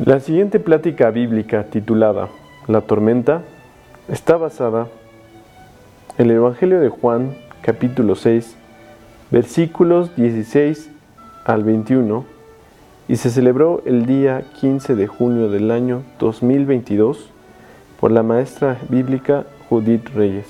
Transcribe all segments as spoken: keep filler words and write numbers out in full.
La siguiente plática bíblica titulada La tormenta está basada en el Evangelio de Juan, capítulo seis, versículos dieciséis al veintiuno, y se celebró el día quince de junio del año dos mil veintidós por la maestra bíblica Judith Reyes.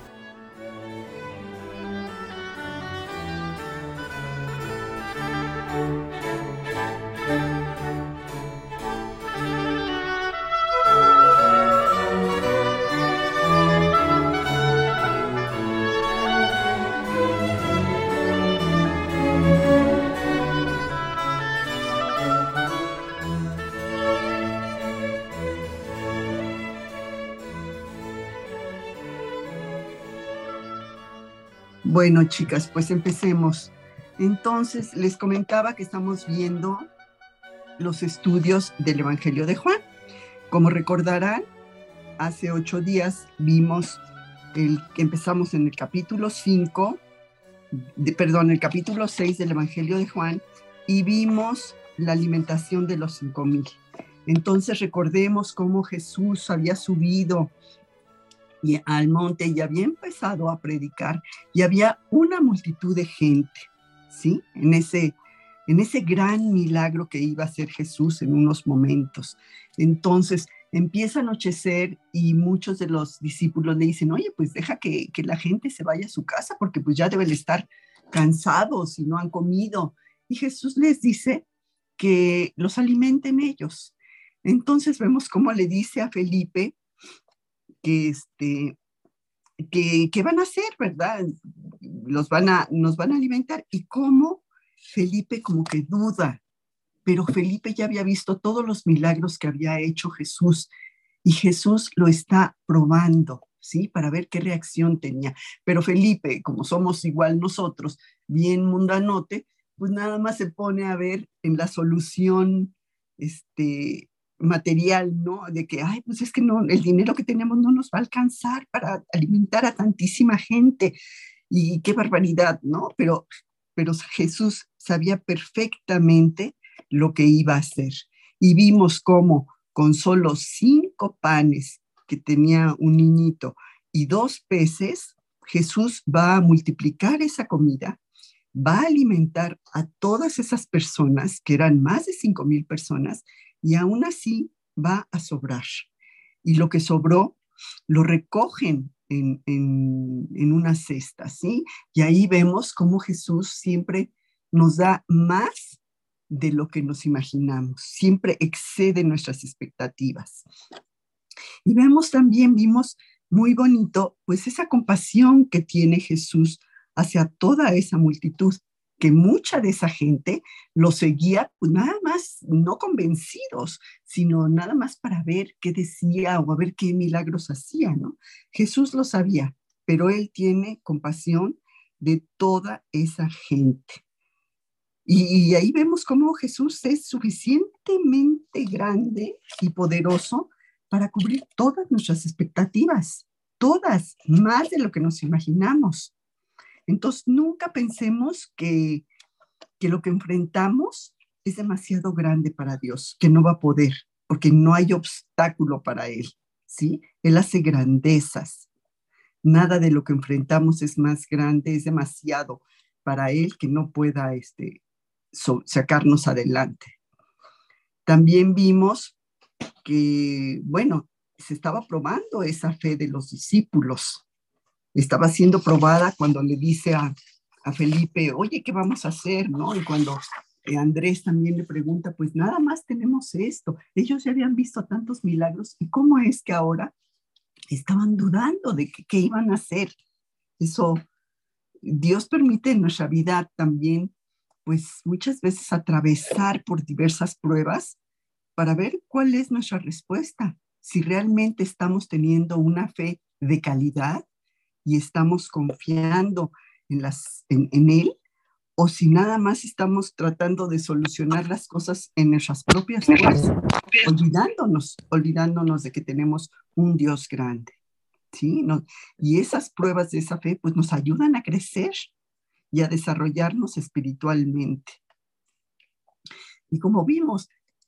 Bueno, chicas, pues empecemos. Entonces, les comentaba que estamos viendo los estudios del Evangelio de Juan. Como recordarán, hace ocho días vimos el que empezamos en el capítulo cinco, de, perdón, el capítulo seis del Evangelio de Juan, y vimos la alimentación de los cinco mil. Entonces, recordemos cómo Jesús había subido y al monte y había empezado a predicar y había una multitud de gente, ¿sí? En ese, en ese gran milagro que iba a hacer Jesús en unos momentos. Entonces empieza a anochecer y muchos de los discípulos le dicen, oye, pues deja que, que la gente se vaya a su casa porque pues ya deben estar cansados y no han comido. Y Jesús les dice que los alimenten ellos. Entonces vemos cómo le dice a Felipe que, este, que, que van a hacer, ¿verdad? Los van a, nos van a alimentar. Y cómo Felipe como que duda, pero Felipe ya había visto todos los milagros que había hecho Jesús y Jesús lo está probando, ¿sí? Para ver qué reacción tenía. Pero Felipe, como somos igual nosotros, bien mundanote, pues nada más se pone a ver en la solución, este, material, ¿no? De que, ay, pues es que no, el dinero que tenemos no nos va a alcanzar para alimentar a tantísima gente y qué barbaridad, ¿no? Pero, pero Jesús sabía perfectamente lo que iba a hacer y vimos cómo con solo cinco panes que tenía un niñito y dos peces, Jesús va a multiplicar esa comida, va a alimentar a todas esas personas, que eran más de cinco mil personas, y aún así va a sobrar. Y lo que sobró lo recogen en, en, en una cesta, ¿sí? Y ahí vemos cómo Jesús siempre nos da más de lo que nos imaginamos, siempre excede nuestras expectativas. Y vemos también, vimos muy bonito, pues esa compasión que tiene Jesús hacia toda esa multitud, que mucha de esa gente lo seguía, pues nada más, no convencidos, sino nada más para ver qué decía o a ver qué milagros hacía, ¿no? Jesús lo sabía, pero él tiene compasión de toda esa gente. Y, y ahí vemos cómo Jesús es suficientemente grande y poderoso para cubrir todas nuestras expectativas, todas, más de lo que nos imaginamos. Entonces, nunca pensemos que, que lo que enfrentamos es demasiado grande para Dios, que no va a poder, porque no hay obstáculo para Él, ¿sí? Él hace grandezas. Nada de lo que enfrentamos es más grande, es demasiado para Él que no pueda este, so, sacarnos adelante. También vimos que, bueno, se estaba probando esa fe de los discípulos. Estaba siendo probada cuando le dice a, a Felipe, oye, ¿qué vamos a hacer? ¿No? Y cuando eh, Andrés también le pregunta, pues nada más tenemos esto. Ellos ya habían visto tantos milagros y cómo es que ahora estaban dudando de qué iban a hacer. Eso, Dios permite en nuestra vida también, pues muchas veces atravesar por diversas pruebas para ver cuál es nuestra respuesta, si realmente estamos teniendo una fe de calidad y estamos confiando en, las, en, en Él, o si nada más estamos tratando de solucionar las cosas en nuestras propias fuerzas, olvidándonos, olvidándonos de que tenemos un Dios grande, ¿sí? No, y esas pruebas de esa fe pues nos ayudan a crecer y a desarrollarnos espiritualmente. Y como vimos,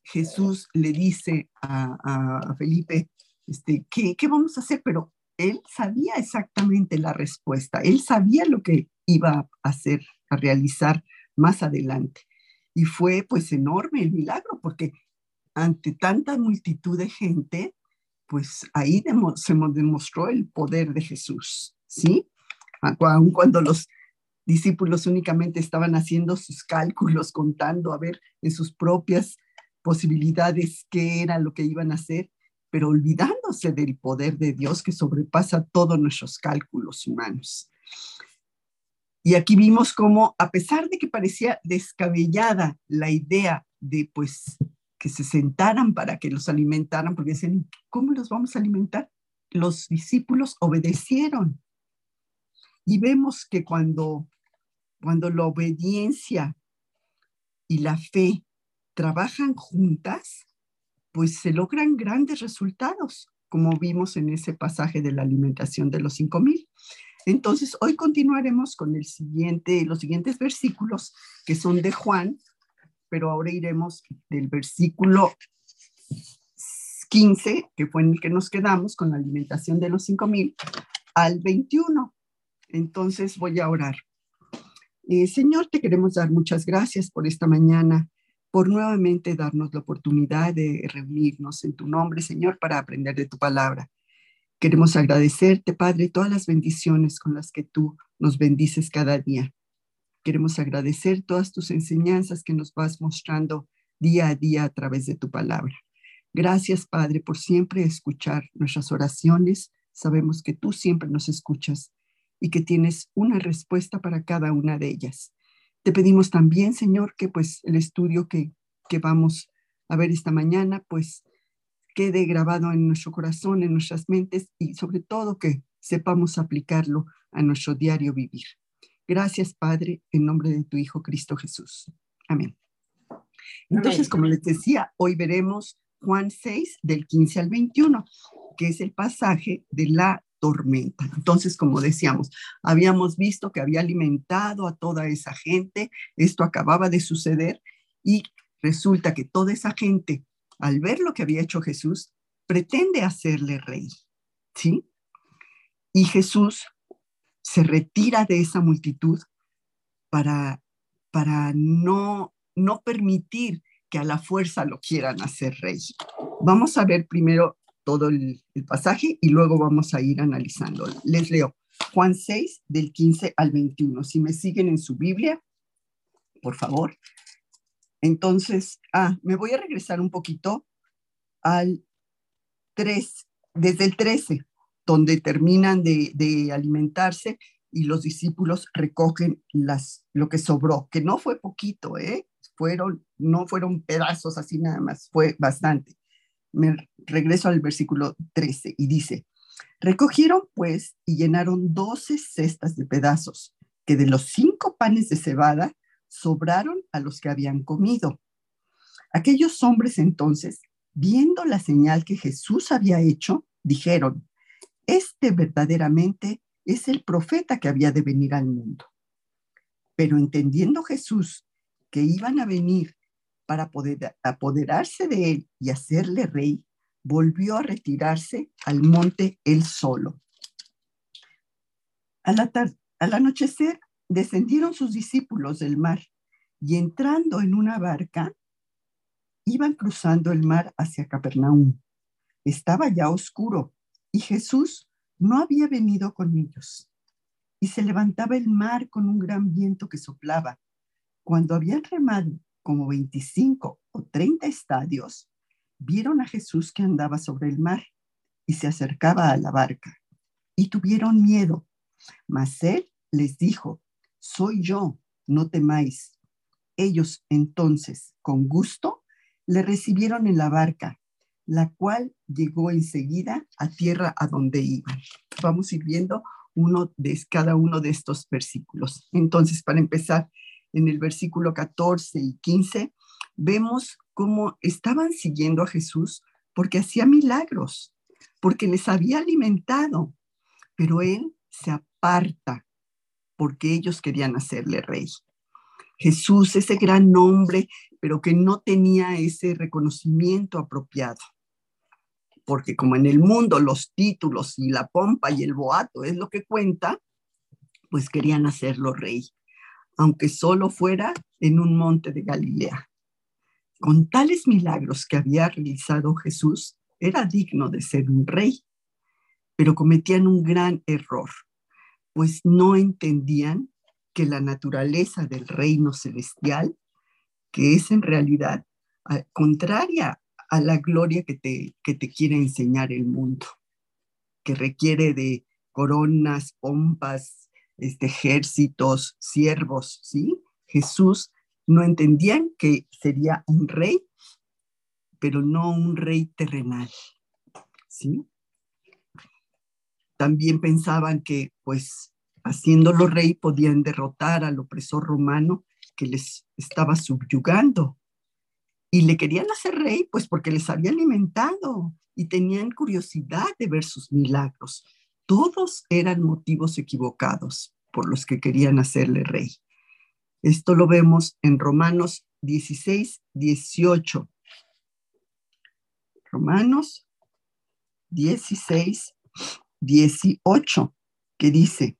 Jesús le dice a, a, a Felipe, este, ¿qué, ¿qué vamos a hacer? Pero él sabía exactamente la respuesta, él sabía lo que iba a hacer, a realizar más adelante. Y fue pues enorme el milagro, porque ante tanta multitud de gente, pues ahí demo, se demostró el poder de Jesús, ¿sí? Aun cuando los discípulos únicamente estaban haciendo sus cálculos, contando a ver en sus propias posibilidades qué era lo que iban a hacer, pero olvidándose del poder de Dios que sobrepasa todos nuestros cálculos humanos. Y aquí vimos cómo, a pesar de que parecía descabellada la idea de pues que se sentaran para que los alimentaran, porque decían, ¿cómo los vamos a alimentar? Los discípulos obedecieron. Y vemos que cuando, cuando la obediencia y la fe trabajan juntas, pues se logran grandes resultados, como vimos en ese pasaje de la alimentación de los cinco mil. Entonces, hoy continuaremos con el siguiente, los siguientes versículos que son de Juan, pero ahora iremos del versículo quince, que fue en el que nos quedamos con la alimentación de los cinco mil, al veintiuno. Entonces voy a orar. Eh, Señor, te queremos dar muchas gracias por esta mañana, por nuevamente darnos la oportunidad de reunirnos en tu nombre, Señor, para aprender de tu palabra. Queremos agradecerte, Padre, todas las bendiciones con las que tú nos bendices cada día. Queremos agradecer todas tus enseñanzas que nos vas mostrando día a día a través de tu palabra. Gracias, Padre, por siempre escuchar nuestras oraciones. Sabemos que tú siempre nos escuchas y que tienes una respuesta para cada una de ellas. Te pedimos también, Señor, que pues el estudio que, que vamos a ver esta mañana, pues quede grabado en nuestro corazón, en nuestras mentes y sobre todo que sepamos aplicarlo a nuestro diario vivir. Gracias, Padre, en nombre de tu Hijo Cristo Jesús. Amén. Entonces, como les decía, hoy veremos Juan seis, del quince al veintiuno, que es el pasaje de la tormenta. Entonces, como decíamos, habíamos visto que había alimentado a toda esa gente, esto acababa de suceder y resulta que toda esa gente, al ver lo que había hecho Jesús, pretende hacerle rey, ¿sí? Y Jesús se retira de esa multitud para, para no, no permitir que a la fuerza lo quieran hacer rey. Vamos a ver primero todo el, el pasaje y luego vamos a ir analizando. Les leo Juan seis, del quince al veintiuno. Si me siguen en su Biblia, por favor. Entonces, ah, me voy a regresar un poquito al tres, desde el trece, donde terminan de, de alimentarse y los discípulos recogen las, lo que sobró, que no fue poquito, ¿eh? Fueron, no fueron pedazos así nada más, fue bastante. Me regreso al versículo trece y dice, recogieron pues y llenaron doce cestas de pedazos, que de los cinco panes de cebada sobraron a los que habían comido. Aquellos hombres entonces, viendo la señal que Jesús había hecho, dijeron, este verdaderamente es el profeta que había de venir al mundo. Pero entendiendo Jesús que iban a venir para poder apoderarse de él y hacerle rey, volvió a retirarse al monte él solo. Al, atar- al anochecer descendieron sus discípulos del mar y entrando en una barca, iban cruzando el mar hacia Capernaum. Estaba ya oscuro y Jesús no había venido con ellos. Y se levantaba el mar con un gran viento que soplaba. Cuando habían remado como veinticinco o treinta estadios, vieron a Jesús que andaba sobre el mar y se acercaba a la barca. Y tuvieron miedo. Mas él les dijo, soy yo, no temáis. Ellos entonces, con gusto, le recibieron en la barca, la cual llegó enseguida a tierra a donde iban. Vamos a ir viendo uno de cada uno de estos versículos. Entonces, para empezar, en el versículo catorce y quince, vemos cómo estaban siguiendo a Jesús porque hacía milagros, porque les había alimentado, pero él se aparta porque ellos querían hacerle rey. Jesús, ese gran hombre pero que no tenía ese reconocimiento apropiado. Porque como en el mundo los títulos y la pompa y el boato es lo que cuenta, pues querían hacerlo rey, aunque solo fuera en un monte de Galilea. Con tales milagros que había realizado Jesús, era digno de ser un rey, pero cometían un gran error, pues no entendían que la naturaleza del reino celestial, que es en realidad uh, contraria a la gloria que te, que te quiere enseñar el mundo, que requiere de coronas, pompas, este, ejércitos, siervos, ¿sí? Jesús no entendían que sería un rey, pero no un rey terrenal, ¿sí? También pensaban que, pues, haciéndolo rey podían derrotar al opresor romano que les estaba subyugando. Y le querían hacer rey, pues, porque les había alimentado y tenían curiosidad de ver sus milagros. Todos eran motivos equivocados por los que querían hacerle rey. Esto lo vemos en Romanos dieciséis, dieciocho. Romanos dieciséis, dieciocho, que dice,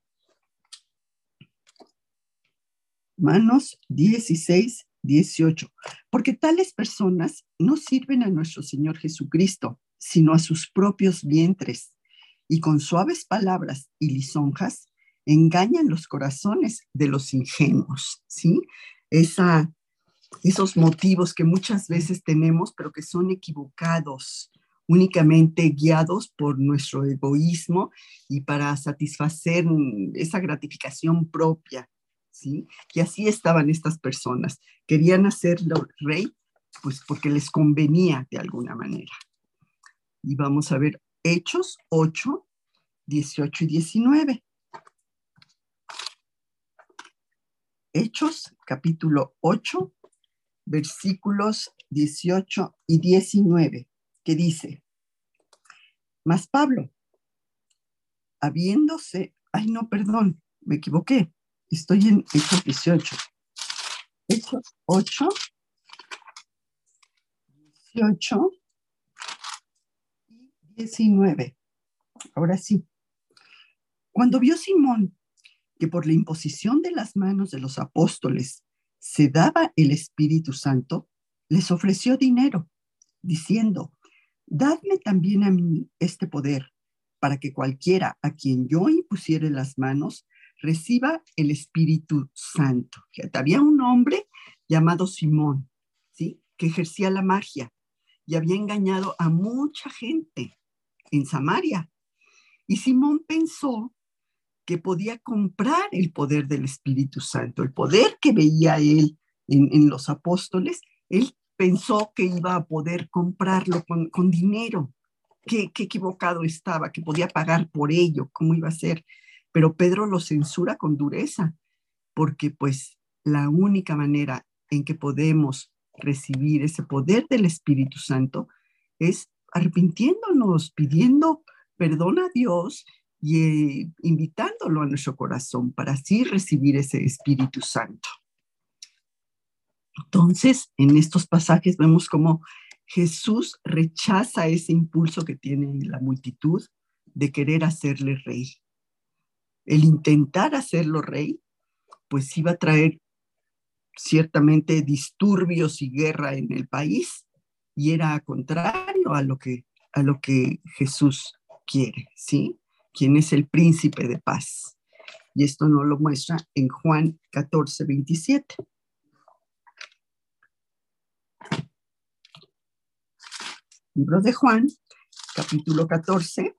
Romanos dieciséis, dieciocho, porque tales personas no sirven a nuestro Señor Jesucristo, sino a sus propios vientres, y con suaves palabras y lisonjas engañan los corazones de los ingenuos, ¿sí? Esa, esos motivos que muchas veces tenemos, pero que son equivocados, únicamente guiados por nuestro egoísmo y para satisfacer esa gratificación propia, ¿sí? Y así estaban estas personas. Querían hacerlo rey, pues porque les convenía de alguna manera. Y vamos a ver Hechos ocho, dieciocho y diecinueve. Hechos, capítulo ocho, versículos dieciocho y diecinueve, que dice, mas Pablo, habiéndose, ay no, perdón, me equivoqué, estoy en Hechos dieciocho. Hechos ocho, dieciocho y diecinueve. Ahora sí. Cuando vio Simón que por la imposición de las manos de los apóstoles se daba el Espíritu Santo, les ofreció dinero, diciendo, dadme también a mí este poder, para que cualquiera a quien yo impusiere las manos reciba el Espíritu Santo. Fíjate, había un hombre llamado Simón, ¿sí? Que ejercía la magia y había engañado a mucha gente en Samaria. Y Simón pensó que podía comprar el poder del Espíritu Santo, el poder que veía él en, en los apóstoles. Él pensó que iba a poder comprarlo con, con dinero. Qué, qué equivocado estaba, que podía pagar por ello, cómo iba a ser. Pero Pedro lo censura con dureza, porque pues la única manera en que podemos recibir ese poder del Espíritu Santo es arrepintiéndonos, pidiendo perdón a Dios y eh, invitándolo a nuestro corazón para así recibir ese Espíritu Santo. Entonces, en estos pasajes vemos cómo Jesús rechaza ese impulso que tiene la multitud de querer hacerle rey. El intentar hacerlo rey, pues iba a traer ciertamente disturbios y guerra en el país, y era contrario a lo que, a lo que Jesús quiere, ¿sí? Quien es el príncipe de paz. Y esto nos lo muestra en Juan catorce, veintisiete. Libro de Juan, capítulo catorce,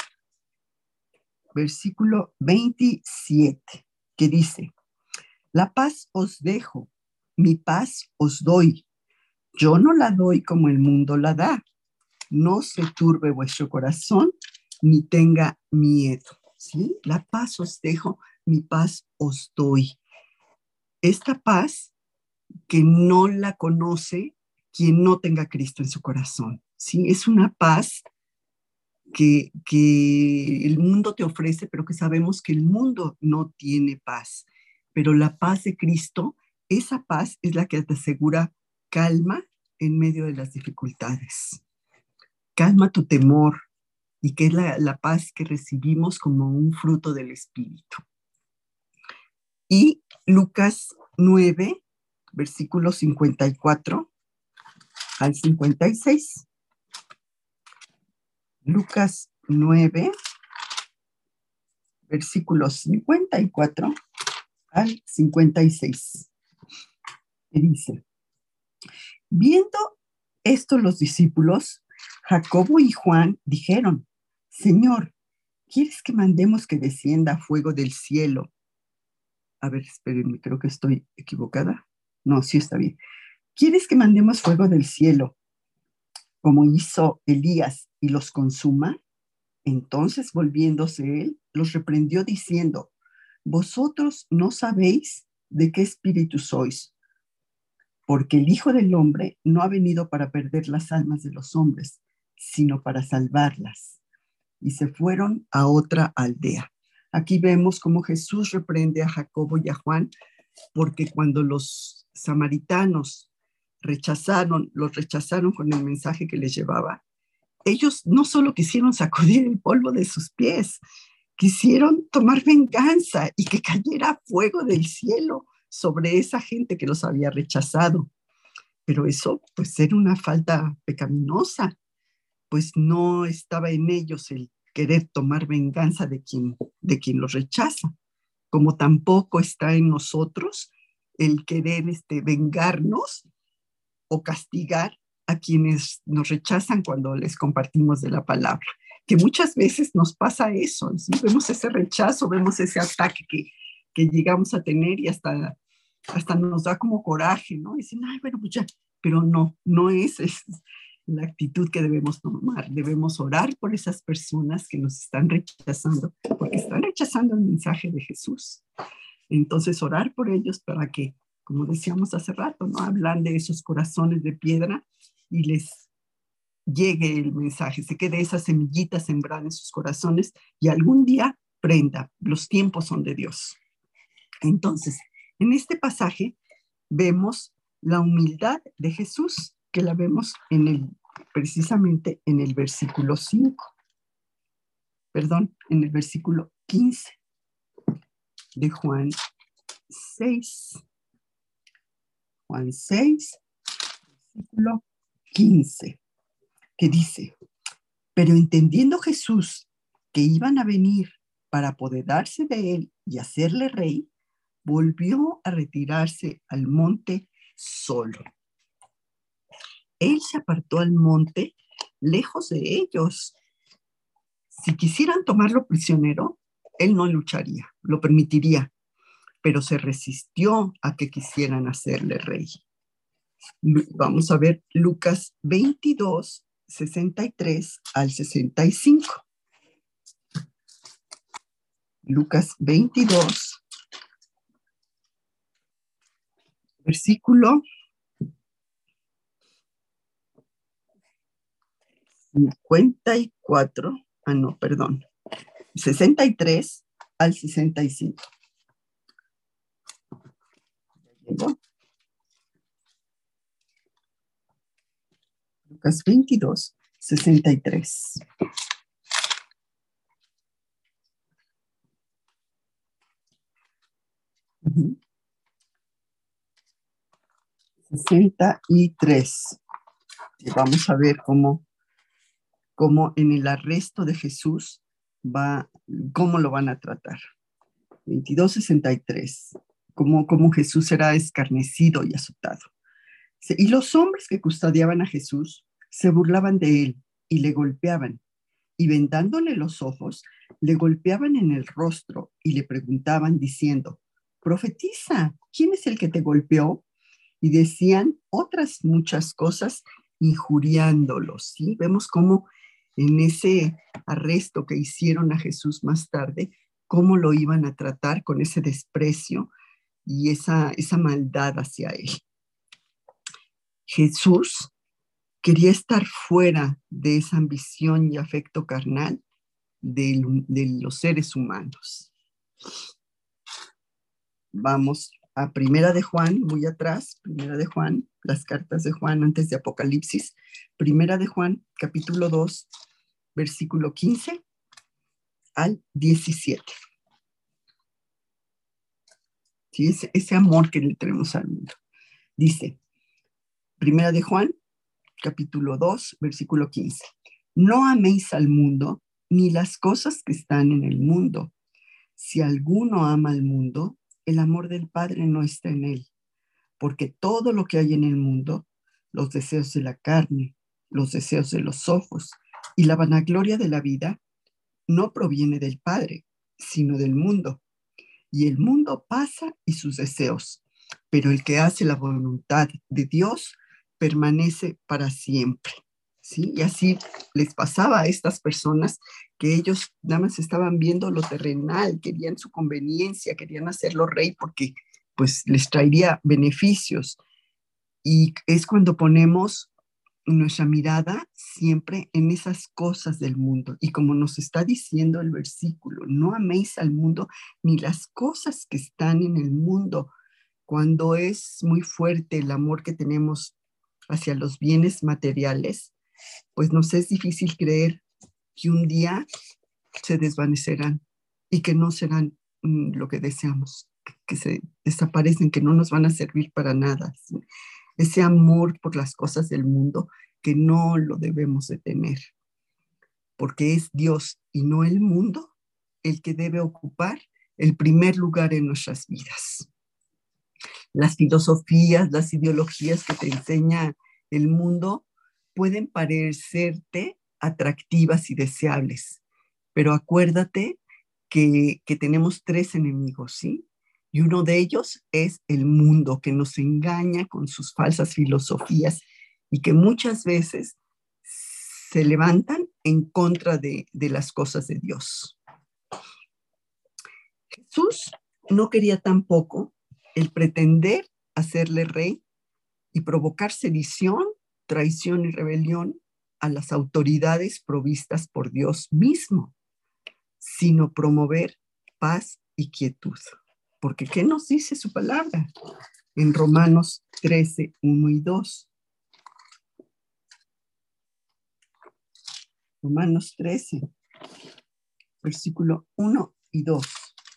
versículo veintisiete, que dice, la paz os dejo, mi paz os doy. Yo no la doy como el mundo la da. No se turbe vuestro corazón, ni tenga miedo. ¿Sí? La paz os dejo, mi paz os doy. Esta paz que no la conoce quien no tenga Cristo en su corazón. ¿Sí? Es una paz que, que el mundo te ofrece, pero que sabemos que el mundo no tiene paz. Pero la paz de Cristo, esa paz es la que te asegura calma en medio de las dificultades. Calma tu temor y que es la, la paz que recibimos como un fruto del Espíritu. Y Lucas nueve, versículos cincuenta y cuatro al cincuenta y seis. Lucas nueve, versículos cincuenta y cuatro al cincuenta y seis. Que dice: viendo esto los discípulos, Jacobo y Juan dijeron: Señor, ¿quieres que mandemos que descienda fuego del cielo? A ver, espérenme, creo que estoy equivocada. No, sí está bien. ¿Quieres que mandemos fuego del cielo, como hizo Elías, y los consuma? Entonces, volviéndose él, los reprendió diciendo: vosotros no sabéis de qué espíritu sois, porque el Hijo del Hombre no ha venido para perder las almas de los hombres, sino para salvarlas. Y se fueron a otra aldea. Aquí vemos cómo Jesús reprende a Jacobo y a Juan, porque cuando los samaritanos rechazaron, los rechazaron con el mensaje que les llevaba, ellos no solo quisieron sacudir el polvo de sus pies, quisieron tomar venganza y que cayera fuego del cielo sobre esa gente que los había rechazado. Pero eso, pues, era una falta pecaminosa, pues no estaba en ellos el querer tomar venganza de quien, de quien los rechaza, como tampoco está en nosotros el querer este, vengarnos o castigar a quienes nos rechazan cuando les compartimos de la palabra, que muchas veces nos pasa eso, ¿sí? Vemos ese rechazo, vemos ese ataque que, que llegamos a tener y hasta, hasta nos da como coraje, ¿no? Y dicen, ay, bueno, pues ya, pero no, no es, es la actitud que debemos tomar. Debemos orar por esas personas que nos están rechazando, porque están rechazando el mensaje de Jesús. Entonces, orar por ellos para que, como decíamos hace rato, ¿no? Hablan de esos corazones de piedra y les llegue el mensaje, se quede esa semillita sembrada en sus corazones y algún día prenda. Los tiempos son de Dios. Entonces, en este pasaje vemos la humildad de Jesús, que la vemos en el, precisamente en el versículo cinco, perdón, en el versículo quince de Juan seis. Juan seis, versículo quince, que dice: pero entendiendo Jesús que iban a venir para apoderarse de él y hacerle rey, volvió a retirarse al monte solo. Él se apartó al monte lejos de ellos. Si quisieran tomarlo prisionero, él no lucharía, lo permitiría, pero se resistió a que quisieran hacerle rey. Vamos a ver Lucas veintidós, sesenta y tres al sesenta y cinco. Lucas veintidós, versículo cincuenta y cuatro, ah no, perdón, sesenta y tres al sesenta y cinco. ¿Llegó? Lucas veintidós, sesenta y tres. Uh-huh. sesenta y tres. Y vamos a ver cómo, cómo en el arresto de Jesús va, cómo lo van a tratar. veintidós, sesenta y tres. Cómo, cómo Jesús será escarnecido y azotado. Y los hombres que custodiaban a Jesús se burlaban de él y le golpeaban, y vendándole los ojos, le golpeaban en el rostro y le preguntaban diciendo: profetiza, ¿quién es el que te golpeó? Y decían otras muchas cosas injuriándolos, ¿sí? Vemos cómo en ese arresto que hicieron a Jesús más tarde, cómo lo iban a tratar con ese desprecio y esa, esa maldad hacia él. Jesús quería estar fuera de esa ambición y afecto carnal de, de los seres humanos. Vamos a Primera de Juan, muy atrás, Primera de Juan, las cartas de Juan antes de Apocalipsis. Primera de Juan, capítulo dos, versículo quince al diecisiete. ¿Sí? Ese, ese amor que le tenemos al mundo. Dice, Primera de Juan, capítulo dos, versículo quince. No améis al mundo, ni las cosas que están en el mundo. Si alguno ama al mundo, el amor del Padre no está en él. Porque todo lo que hay en el mundo, los deseos de la carne, los deseos de los ojos y la vanagloria de la vida, no proviene del Padre, sino del mundo. Y el mundo pasa y sus deseos, pero el que hace la voluntad de Dios permanece para siempre. ¿Sí? Y así les pasaba a estas personas que ellos nada más estaban viendo lo terrenal, querían su conveniencia, querían hacerlo rey porque pues les traería beneficios. Y es cuando ponemos nuestra mirada siempre en esas cosas del mundo. Y como nos está diciendo el versículo, no améis al mundo ni las cosas que están en el mundo. Cuando es muy fuerte el amor que tenemos hacia los bienes materiales, pues nos es difícil creer que un día se desvanecerán y que no serán mm, lo que deseamos, que se desaparecen, que no nos van a servir para nada. ¿Sí? Ese amor por las cosas del mundo que no lo debemos de tener, porque es Dios y no el mundo el que debe ocupar el primer lugar en nuestras vidas. Las filosofías, las ideologías que te enseña el mundo pueden parecerte atractivas y deseables, pero acuérdate que, que tenemos tres enemigos, ¿sí? Y uno de ellos es el mundo, que nos engaña con sus falsas filosofías y que muchas veces se levantan en contra de, de las cosas de Dios. Jesús no quería tampoco el pretender hacerle rey y provocar sedición, traición y rebelión a las autoridades provistas por Dios mismo, sino promover paz y quietud. Porque ¿qué nos dice su palabra? En Romanos trece, uno y dos. Romanos trece, versículo uno y dos.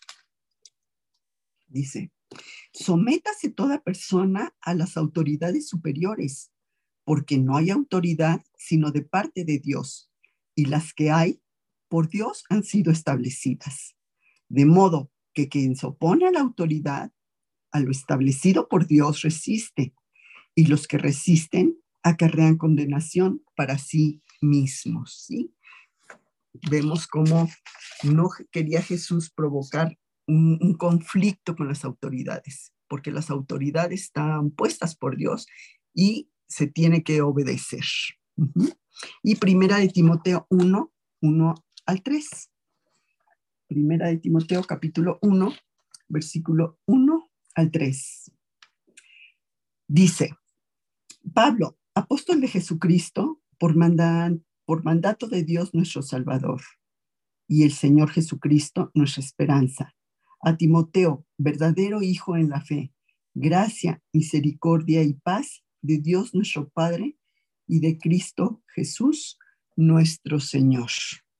Dice, sométase toda persona a las autoridades superiores, porque no hay autoridad sino de parte de Dios, y las que hay por Dios han sido establecidas. De modo que quien se opone a la autoridad, a lo establecido por Dios, resiste, y los que resisten acarrean condenación para sí mismos. ¿Sí? Vemos cómo no quería Jesús provocar un, un conflicto con las autoridades, porque las autoridades están puestas por Dios y se tiene que obedecer. Uh-huh. Y primera de Timoteo uno, uno al tres. Primera de Timoteo capítulo uno, versículo uno al tres. Dice, Pablo, apóstol de Jesucristo, por, mandan, por mandato de Dios nuestro Salvador, y el Señor Jesucristo, nuestra esperanza. A Timoteo, verdadero hijo en la fe, gracia, misericordia y paz de Dios nuestro Padre y de Cristo Jesús, nuestro Señor.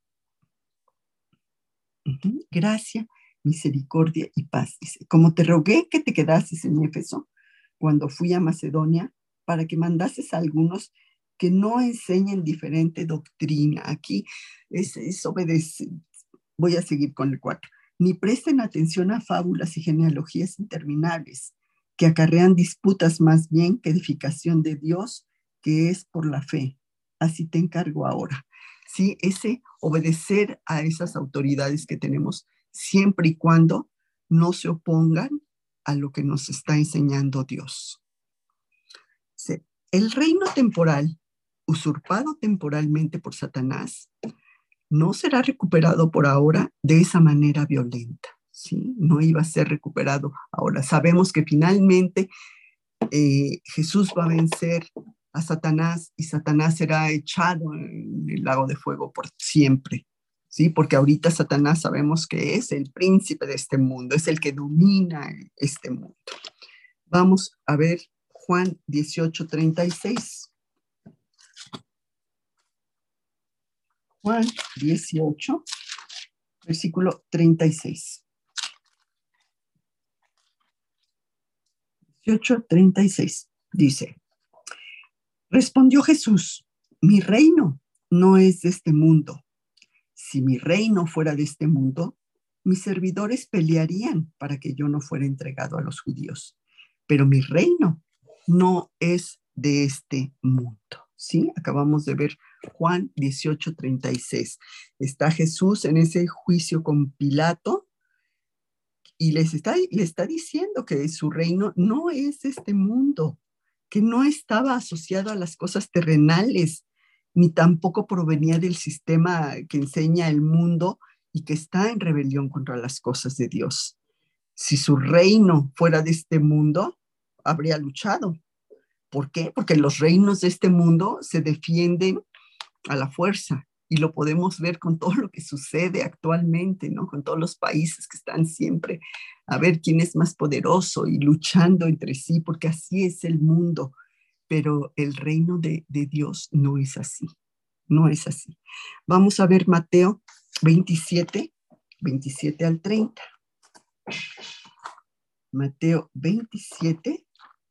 Uh-huh. Gracia, misericordia y paz. Dice, como te rogué que te quedases en Éfeso cuando fui a Macedonia, para que mandases a algunos que no enseñen diferente doctrina. Aquí es, es obedecer. Voy a seguir con el cuatro. Ni presten atención a fábulas y genealogías interminables, que acarrean disputas más bien que edificación de Dios, que es por la fe. Así te encargo ahora. Sí, ese obedecer a esas autoridades que tenemos, siempre y cuando no se opongan a lo que nos está enseñando Dios. Sí. El reino temporal, usurpado temporalmente por Satanás, no será recuperado por ahora de esa manera violenta, ¿sí? No iba a ser recuperado ahora. Sabemos que finalmente eh, Jesús va a vencer a Satanás y Satanás será echado en el lago de fuego por siempre, ¿sí? Porque ahorita Satanás sabemos que es el príncipe de este mundo, es el que domina este mundo. Vamos a ver Juan dieciocho, treinta y seis. Juan dieciocho, versículo treinta y seis. dieciocho, treinta y seis. Dice, respondió Jesús, mi reino no es de este mundo. Si mi reino fuera de este mundo, mis servidores pelearían para que yo no fuera entregado a los judíos. Pero mi reino no es de este mundo. ¿Sí? Acabamos de ver Juan dieciocho, treinta y seis. Está Jesús en ese juicio con Pilato y les está, le está diciendo que su reino no es de este mundo, que no estaba asociado a las cosas terrenales, ni tampoco provenía del sistema que enseña el mundo y que está en rebelión contra las cosas de Dios. Si su reino fuera de este mundo, habría luchado. ¿Por qué? Porque los reinos de este mundo se defienden a la fuerza y lo podemos ver con todo lo que sucede actualmente, ¿no? Con todos los países que están siempre a ver quién es más poderoso y luchando entre sí, porque así es el mundo. Pero el reino de, de Dios no es así, no es así. Vamos a ver Mateo veintisiete, veintisiete al treinta. Mateo veintisiete,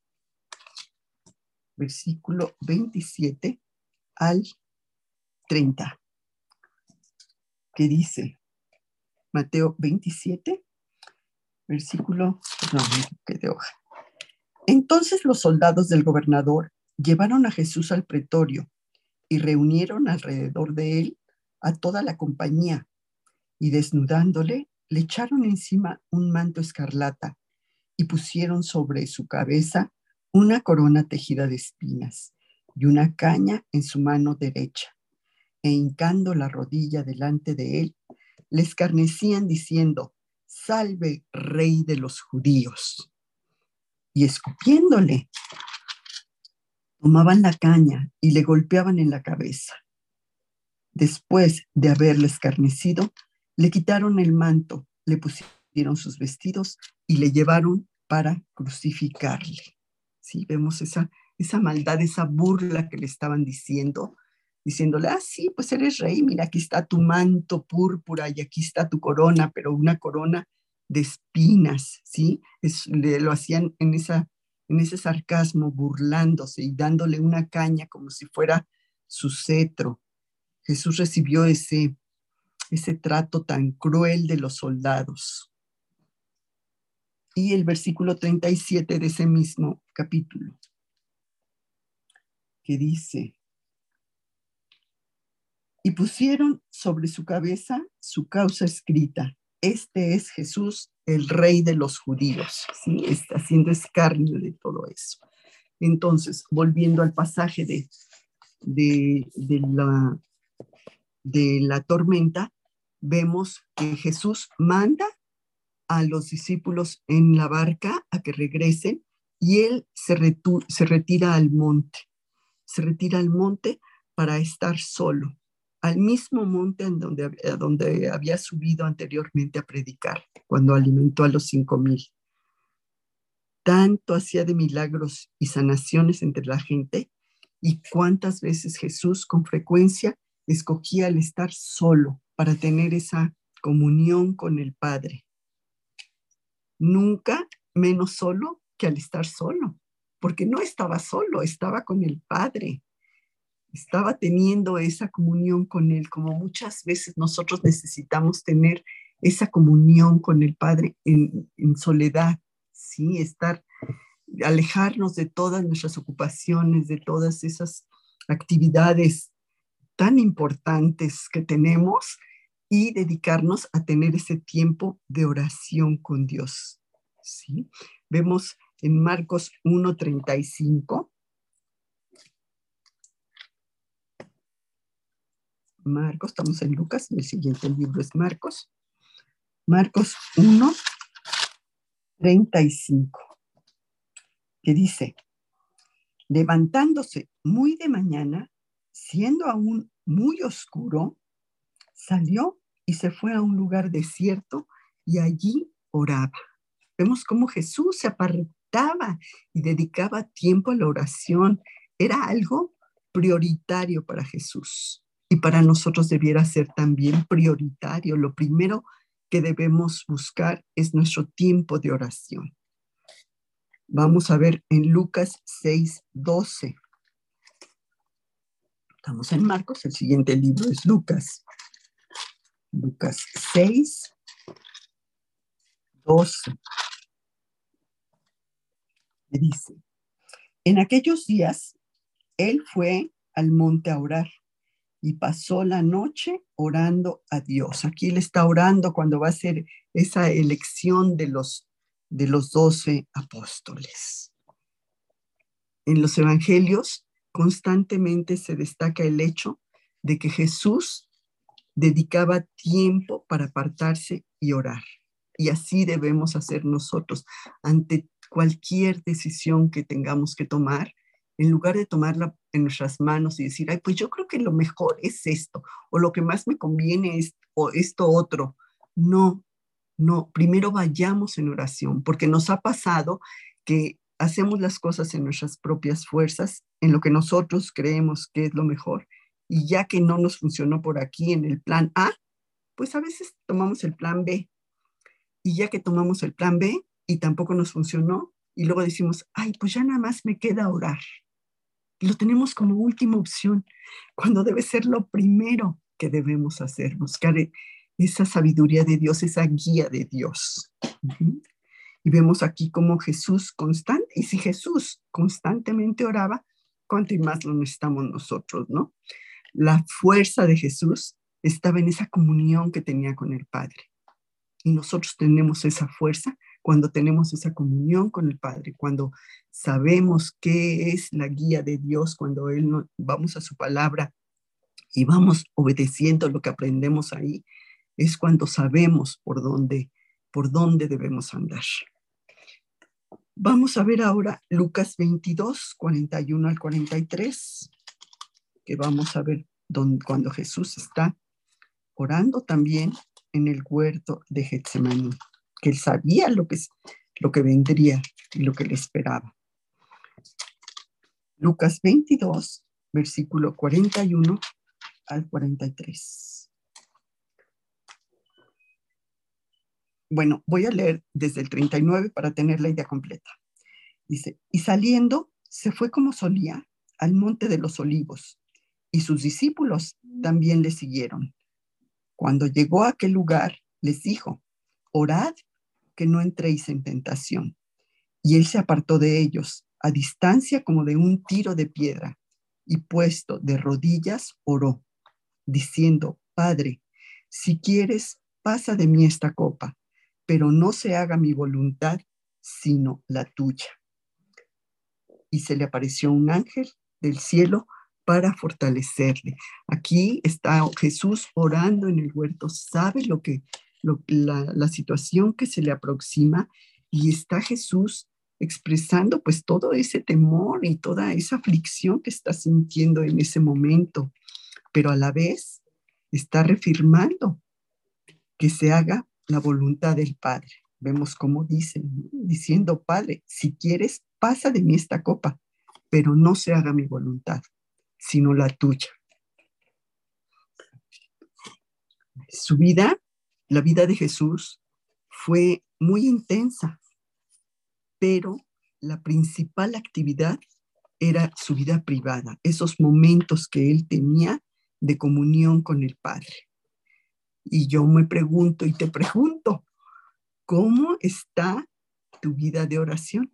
versículo veintisiete al treinta. ¿Qué dice? Mateo veintisiete, versículo, no, que de hoja. Entonces los soldados del gobernador llevaron a Jesús al pretorio y reunieron alrededor de él a toda la compañía y desnudándole le echaron encima un manto escarlata y pusieron sobre su cabeza una corona tejida de espinas y una caña en su mano derecha, e hincando la rodilla delante de él, le escarnecían diciendo, salve, rey de los judíos. Y escupiéndole, tomaban la caña y le golpeaban en la cabeza. Después de haberle escarnecido, le quitaron el manto, le pusieron sus vestidos y le llevaron para crucificarle. ¿Sí? Vemos esa, esa maldad, esa burla que le estaban diciendo, diciéndole, ah, sí, pues eres rey, mira, aquí está tu manto púrpura y aquí está tu corona, pero una corona de espinas, ¿sí? Es, le, lo hacían en, esa, en ese sarcasmo, burlándose y dándole una caña como si fuera su cetro. Jesús recibió ese, ese trato tan cruel de los soldados. Y el versículo treinta y siete de ese mismo capítulo, que dice, y pusieron sobre su cabeza su causa escrita, este es Jesús, el rey de los judíos, ¿sí? Está haciendo escarnio de todo eso. Entonces, volviendo al pasaje de, de, de, la, de la tormenta, vemos que Jesús manda a los discípulos en la barca a que regresen y él se, retu- se retira al monte, se retira al monte para estar solo, al mismo monte en donde, a donde había subido anteriormente a predicar, cuando alimentó a los cinco mil. Tanto hacía de milagros y sanaciones entre la gente, y cuántas veces Jesús con frecuencia escogía el estar solo para tener esa comunión con el Padre. Nunca menos solo que al estar solo, porque no estaba solo, estaba con el Padre, estaba teniendo esa comunión con Él, como muchas veces nosotros necesitamos tener esa comunión con el Padre en, en soledad, ¿sí? Estar, alejarnos de todas nuestras ocupaciones, de todas esas actividades tan importantes que tenemos y dedicarnos a tener ese tiempo de oración con Dios, ¿sí? Vemos en Marcos uno treinta y cinco. Marcos, estamos en Lucas, el siguiente libro es Marcos. Marcos uno treinta y cinco, que dice, levantándose muy de mañana, siendo aún muy oscuro, salió y se fue a un lugar desierto y allí oraba. Vemos cómo Jesús se levantaba y dedicaba tiempo a la oración. Era algo prioritario para Jesús y para nosotros debiera ser también prioritario. Lo primero que debemos buscar es nuestro tiempo de oración. Vamos a ver en Lucas seis doce. Estamos en Marcos, el siguiente libro es Lucas. Lucas seis doce. Me dice, en aquellos días, él fue al monte a orar y pasó la noche orando a Dios. Aquí él está orando cuando va a hacer esa elección de los, de los doce apóstoles. En los evangelios constantemente se destaca el hecho de que Jesús dedicaba tiempo para apartarse y orar. Y así debemos hacer nosotros ante cualquier decisión que tengamos que tomar. En lugar de tomarla en nuestras manos y decir, ay, pues yo creo que lo mejor es esto, o lo que más me conviene es o esto otro. No, no, primero vayamos en oración, porque nos ha pasado que hacemos las cosas en nuestras propias fuerzas, en lo que nosotros creemos que es lo mejor, y ya que no nos funcionó por aquí en el plan A, pues a veces tomamos el plan B, y ya que tomamos el plan B y tampoco nos funcionó, y luego decimos, ay, pues ya nada más me queda orar. Lo tenemos como última opción, cuando debe ser lo primero que debemos hacer, buscar esa sabiduría de Dios, esa guía de Dios. Uh-huh. Y vemos aquí cómo Jesús constante, y si Jesús constantemente oraba, cuánto y más lo necesitamos nosotros, ¿no? La fuerza de Jesús estaba en esa comunión que tenía con el Padre. Y nosotros tenemos esa fuerza cuando tenemos esa comunión con el Padre, cuando sabemos qué es la guía de Dios, cuando Él nos, vamos a su palabra y vamos obedeciendo lo que aprendemos ahí, es cuando sabemos por dónde, por dónde debemos andar. Vamos a ver ahora Lucas veintidós, cuarenta y uno al cuarenta y tres, que vamos a ver donde, cuando Jesús está orando también en el huerto de Getsemaní, que él sabía lo que, lo que vendría y lo que le esperaba. Lucas veintidós, versículo cuarenta y uno al cuarenta y tres. Bueno, voy a leer desde el treinta y nueve para tener la idea completa. Dice, y saliendo, se fue como solía al monte de los olivos, y sus discípulos también le siguieron. Cuando llegó a aquel lugar, les dijo, orad que no entréis en tentación. Y él se apartó de ellos, a distancia como de un tiro de piedra, y puesto de rodillas, oró, diciendo, Padre, si quieres, pasa de mí esta copa, pero no se haga mi voluntad, sino la tuya. Y se le apareció un ángel del cielo para fortalecerle. Aquí está Jesús orando en el huerto, sabe lo que, lo, la, la situación que se le aproxima, y está Jesús expresando pues todo ese temor y toda esa aflicción que está sintiendo en ese momento, pero a la vez está reafirmando que se haga la voluntad del Padre. Vemos cómo dice, diciendo, Padre, si quieres, pasa de mí esta copa, pero no se haga mi voluntad, sino la tuya. Su vida, la vida de Jesús, fue muy intensa, pero la principal actividad era su vida privada, esos momentos que él tenía de comunión con el Padre. Y yo me pregunto y te pregunto, ¿cómo está tu vida de oración?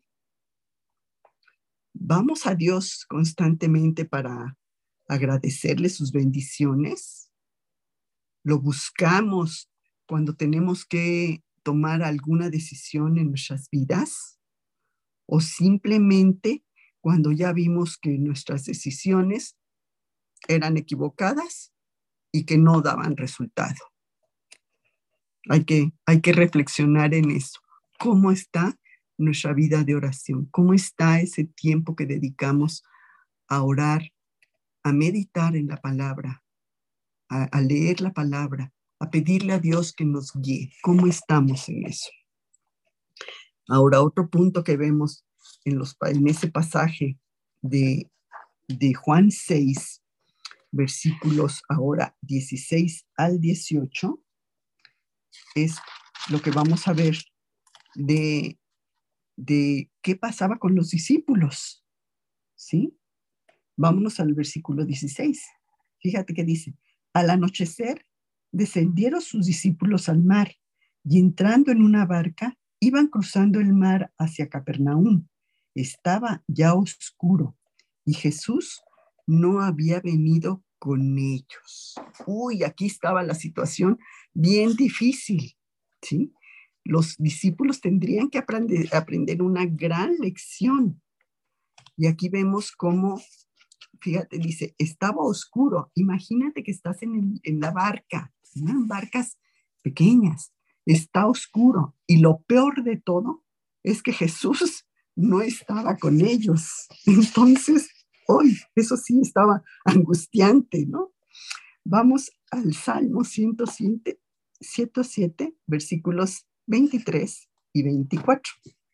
¿Vamos a Dios constantemente para agradecerle sus bendiciones? ¿Lo buscamos cuando tenemos que tomar alguna decisión en nuestras vidas? ¿O simplemente cuando ya vimos que nuestras decisiones eran equivocadas y que no daban resultado? Hay que, hay que reflexionar en eso. ¿Cómo está nuestra vida de oración? ¿Cómo está ese tiempo que dedicamos a orar, a meditar en la palabra, a, a leer la palabra, a pedirle a Dios que nos guíe? ¿Cómo estamos en eso? Ahora, otro punto que vemos en, los, en ese pasaje de, de Juan seis, versículos ahora dieciséis al dieciocho, es lo que vamos a ver de, de qué pasaba con los discípulos, ¿sí? Vámonos al versículo dieciséis. Fíjate que dice: al anochecer descendieron sus discípulos al mar y entrando en una barca iban cruzando el mar hacia Capernaum. Estaba ya oscuro y Jesús no había venido con ellos. Uy, aquí estaba la situación bien difícil, ¿sí? Los discípulos tendrían que aprender, aprender una gran lección. Y aquí vemos cómo, fíjate, dice, estaba oscuro. Imagínate que estás en, el, en la barca, ¿no? En barcas pequeñas. Está oscuro. Y lo peor de todo es que Jesús no estaba con ellos. Entonces, hoy, eso sí estaba angustiante, ¿no? Vamos al Salmo ciento siete, ciento siete, versículos veintitrés y veinticuatro.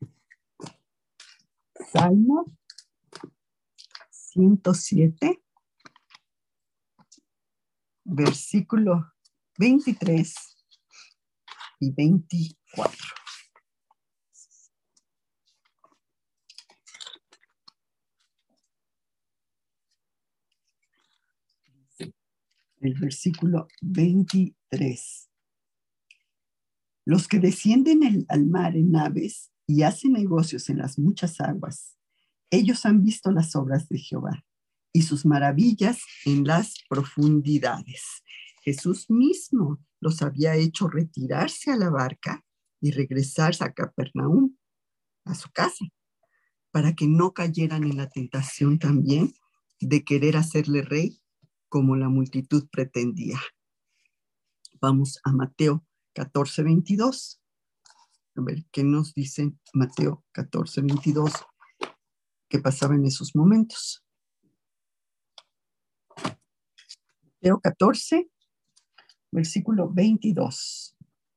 Salmo ciento siete, versículo veintitrés y veinticuatro. El versículo veintitrés. Los que descienden el, al mar en naves y hacen negocios en las muchas aguas, ellos han visto las obras de Jehová y sus maravillas en las profundidades. Jesús mismo los había hecho retirarse a la barca y regresarse a Capernaum, a su casa, para que no cayeran en la tentación también de querer hacerle rey como la multitud pretendía. Vamos a Mateo catorce, veintidós. A ver, ¿qué nos dice Mateo catorce, veintidós? ¿Qué pasaba en esos momentos? Mateo catorce, versículo veintidós.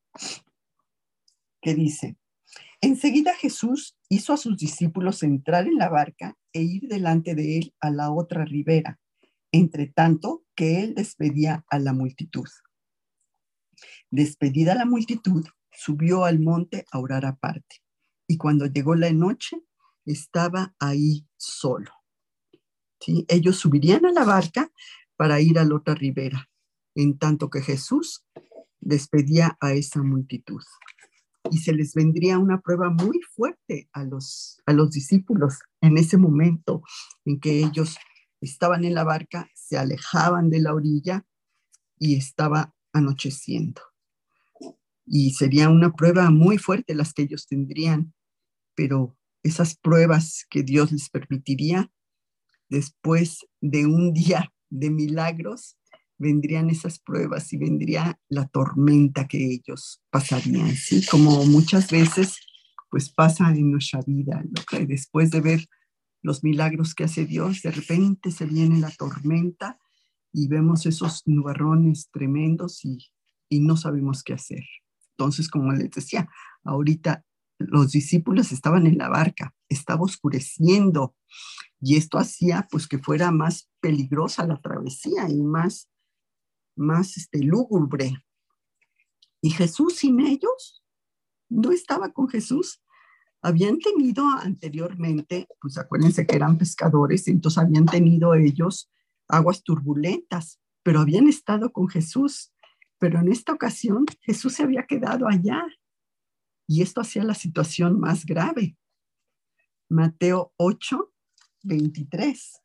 ¿Qué dice? Enseguida Jesús hizo a sus discípulos entrar en la barca e ir delante de él a la otra ribera, entre tanto que él despedía a la multitud. Despedida la multitud, subió al monte a orar aparte, y cuando llegó la noche, estaba ahí solo. ¿Sí? Ellos subirían a la barca para ir a la otra ribera, en tanto que Jesús despedía a esa multitud. Y se les vendría una prueba muy fuerte a los, a los discípulos en ese momento en que ellos estaban en la barca, se alejaban de la orilla y estaba anocheciendo. Y sería una prueba muy fuerte las que ellos tendrían, pero esas pruebas que Dios les permitiría, después de un día de milagros, vendrían esas pruebas y vendría la tormenta que ellos pasarían, ¿sí? Como muchas veces pues pasa en nuestra vida, ¿no? Que después de ver los milagros que hace Dios, de repente se viene la tormenta y vemos esos nubarrones tremendos y, y no sabemos qué hacer. Entonces, como les decía, ahorita los discípulos estaban en la barca, estaba oscureciendo y esto hacía pues que fuera más peligrosa la travesía y más, más este, lúgubre. Y Jesús sin ellos, no estaba con Jesús. Habían tenido anteriormente, pues acuérdense que eran pescadores, entonces habían tenido ellos aguas turbulentas, pero habían estado con Jesús. Pero en esta ocasión Jesús se había quedado allá y esto hacía la situación más grave. Mateo ocho, veintitrés.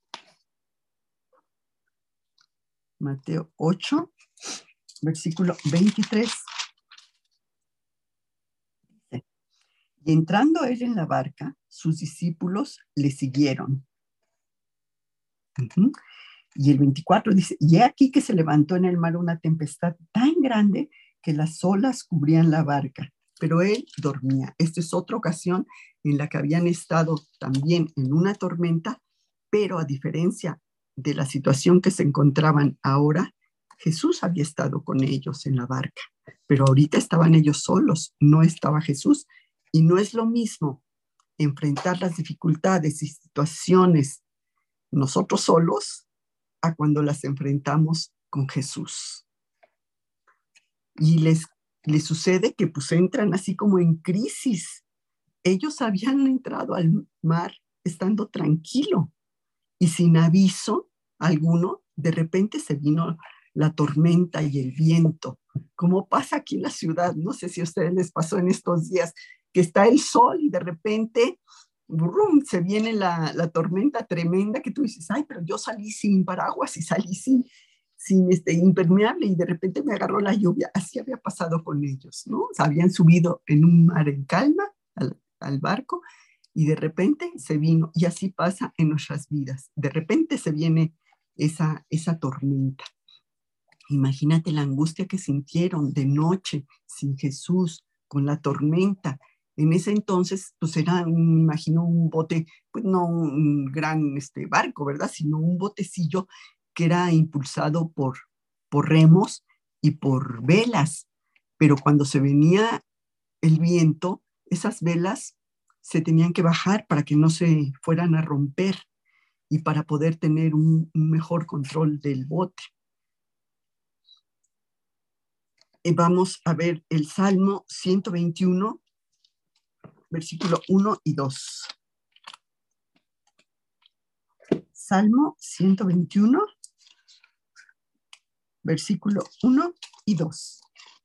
Mateo ocho, versículo veintitrés. Y entrando él en la barca, sus discípulos le siguieron. Uh-huh. Y el veinticuatro dice, y he aquí que se levantó en el mar una tempestad tan grande que las olas cubrían la barca, pero él dormía. Esta es otra ocasión en la que habían estado también en una tormenta, pero a diferencia de la situación que se encontraban ahora, Jesús había estado con ellos en la barca, pero ahorita estaban ellos solos, no estaba Jesús, y no es lo mismo enfrentar las dificultades y situaciones nosotros solos a cuando las enfrentamos con Jesús. Y les, les sucede que pues entran así como en crisis. Ellos habían entrado al mar estando tranquilo y sin aviso alguno, de repente se vino la tormenta y el viento, como pasa aquí en la ciudad. No sé si a ustedes les pasó en estos días, que está el sol y de repente brum, se viene la, la tormenta tremenda que tú dices, ay, pero yo salí sin paraguas y salí sin, sin este impermeable y de repente me agarró la lluvia. Así había pasado con ellos, ¿no? O sea, habían subido en un mar en calma al, al barco y de repente se vino. Y así pasa en nuestras vidas. De repente se viene esa, esa tormenta. Imagínate la angustia que sintieron de noche sin Jesús, con la tormenta. En ese entonces, pues era, un, me imagino, un bote, pues no un gran este, barco, ¿verdad? Sino un botecillo que era impulsado por, por remos y por velas. Pero cuando se venía el viento, esas velas se tenían que bajar para que no se fueran a romper y para poder tener un, un mejor control del bote. Eh, vamos a ver el Salmo ciento veintiuno, versículo uno y dos. Salmo ciento veintiuno, versículo uno y dos.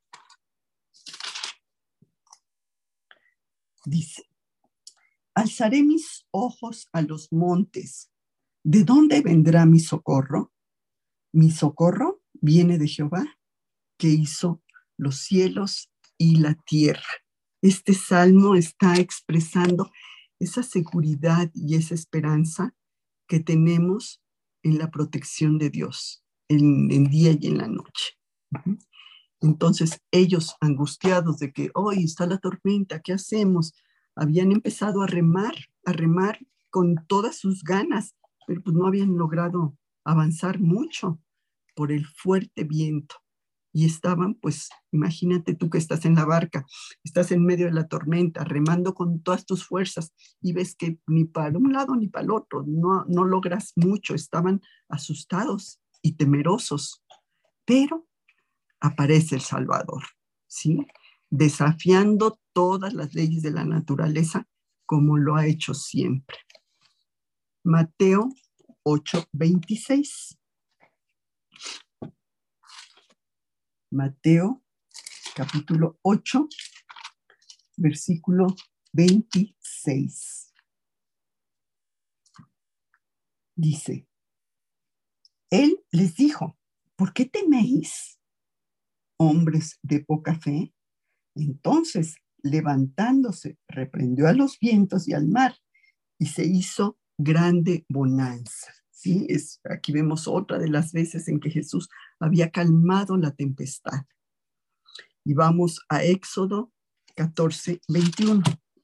Dice, alzaré mis ojos a los montes. ¿De dónde vendrá mi socorro? Mi socorro viene de Jehová, que hizo los cielos y la tierra. Este salmo está expresando esa seguridad y esa esperanza que tenemos en la protección de Dios, en el día y en la noche. Entonces, ellos angustiados de que hoy está la tormenta, ¿qué hacemos? Habían empezado a remar, a remar con todas sus ganas, pero pues no habían logrado avanzar mucho por el fuerte viento. Y estaban, pues, imagínate tú que estás en la barca, estás en medio de la tormenta, remando con todas tus fuerzas y ves que ni para un lado ni para el otro, no, no logras mucho. Estaban asustados y temerosos, pero aparece el Salvador, ¿sí? Desafiando todas las leyes de la naturaleza como lo ha hecho siempre. Mateo ocho veintiséis. Mateo capítulo ocho, versículo veintiséis. Dice, él les dijo, ¿por qué teméis, hombres de poca fe? Entonces, levantándose, reprendió a los vientos y al mar, y se hizo grande bonanza. ¿Sí? Es, aquí vemos otra de las veces en que Jesús había calmado la tempestad. Y vamos a Éxodo catorce, veintiuno.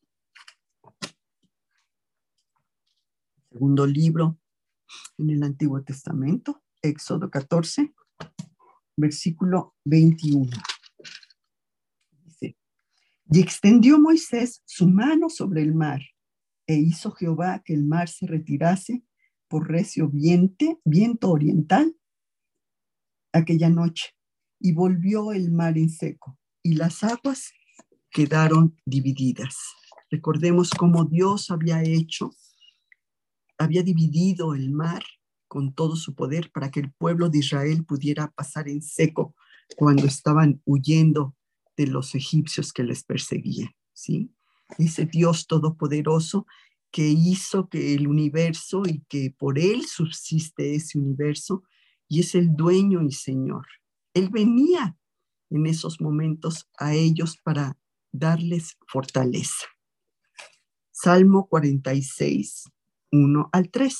Segundo libro en el Antiguo Testamento, Éxodo catorce, versículo veintiuno. Dice, y extendió Moisés su mano sobre el mar, e hizo Jehová que el mar se retirase por recio viento, viento oriental aquella noche, y volvió el mar en seco, y las aguas quedaron divididas. Recordemos cómo Dios había hecho, había dividido el mar con todo su poder para que el pueblo de Israel pudiera pasar en seco cuando estaban huyendo de los egipcios que les perseguían, ¿sí? Ese Dios todopoderoso que hizo que el universo y que por él subsiste ese universo y es el dueño y señor. Él venía en esos momentos a ellos para darles fortaleza. Salmo cuarenta y seis, uno al tres.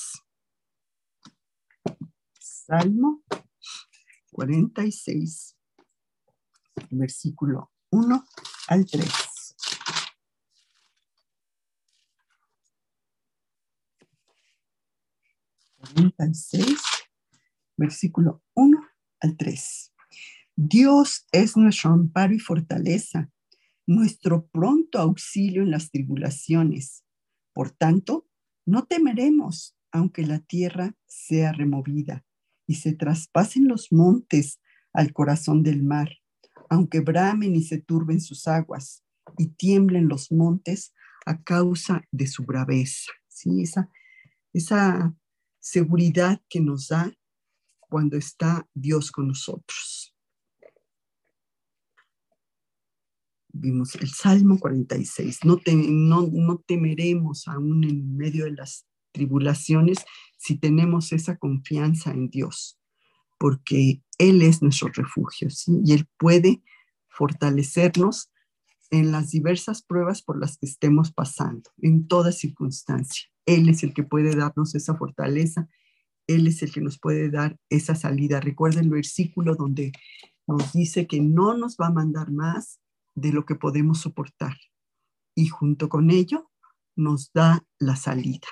Salmo cuarenta y seis, versículo uno al tres. cuarenta y seis, versículo uno al tres. Dios es nuestro amparo y fortaleza, nuestro pronto auxilio en las tribulaciones. Por tanto, no temeremos, aunque la tierra sea removida y se traspasen los montes al corazón del mar, aunque bramen y se turben sus aguas y tiemblen los montes a causa de su braveza. ¿Sí? Esa, esa seguridad que nos da cuando está Dios con nosotros. Vimos el Salmo cuarenta y seis. No, te, no, no temeremos aún en medio de las tribulaciones si tenemos esa confianza en Dios, porque Él es nuestro refugio, ¿sí? Y Él puede fortalecernos en las diversas pruebas por las que estemos pasando, en toda circunstancia. Él es el que puede darnos esa fortaleza, Él es el que nos puede dar esa salida. Recuerden el versículo donde nos dice que no nos va a mandar más de lo que podemos soportar, y junto con ello nos da la salida.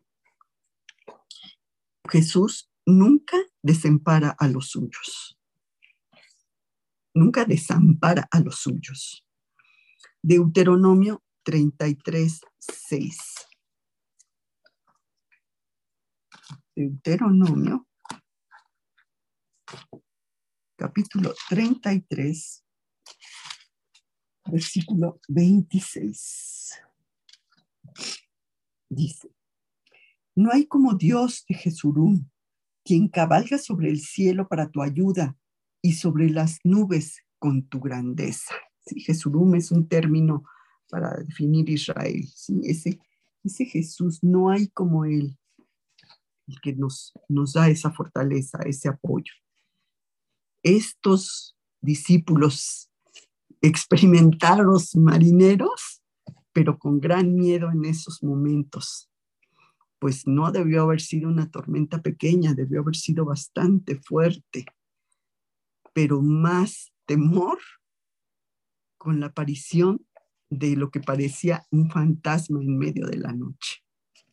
Jesús nunca desampara a los suyos. Nunca desampara a los suyos. Deuteronomio treinta y tres, seis. Deuteronomio, capítulo treinta y tres, versículo veintiséis. Dice: no hay como Dios de Jesurún, quien cabalga sobre el cielo para tu ayuda y sobre las nubes con tu grandeza. Sí, Jesurún es un término para definir Israel. Sí, ese, ese Jesús, no hay como Él, el que nos, nos da esa fortaleza, ese apoyo. Estos discípulos experimentados marineros, pero con gran miedo en esos momentos, pues no debió haber sido una tormenta pequeña, debió haber sido bastante fuerte, pero más temor con la aparición de lo que parecía un fantasma en medio de la noche,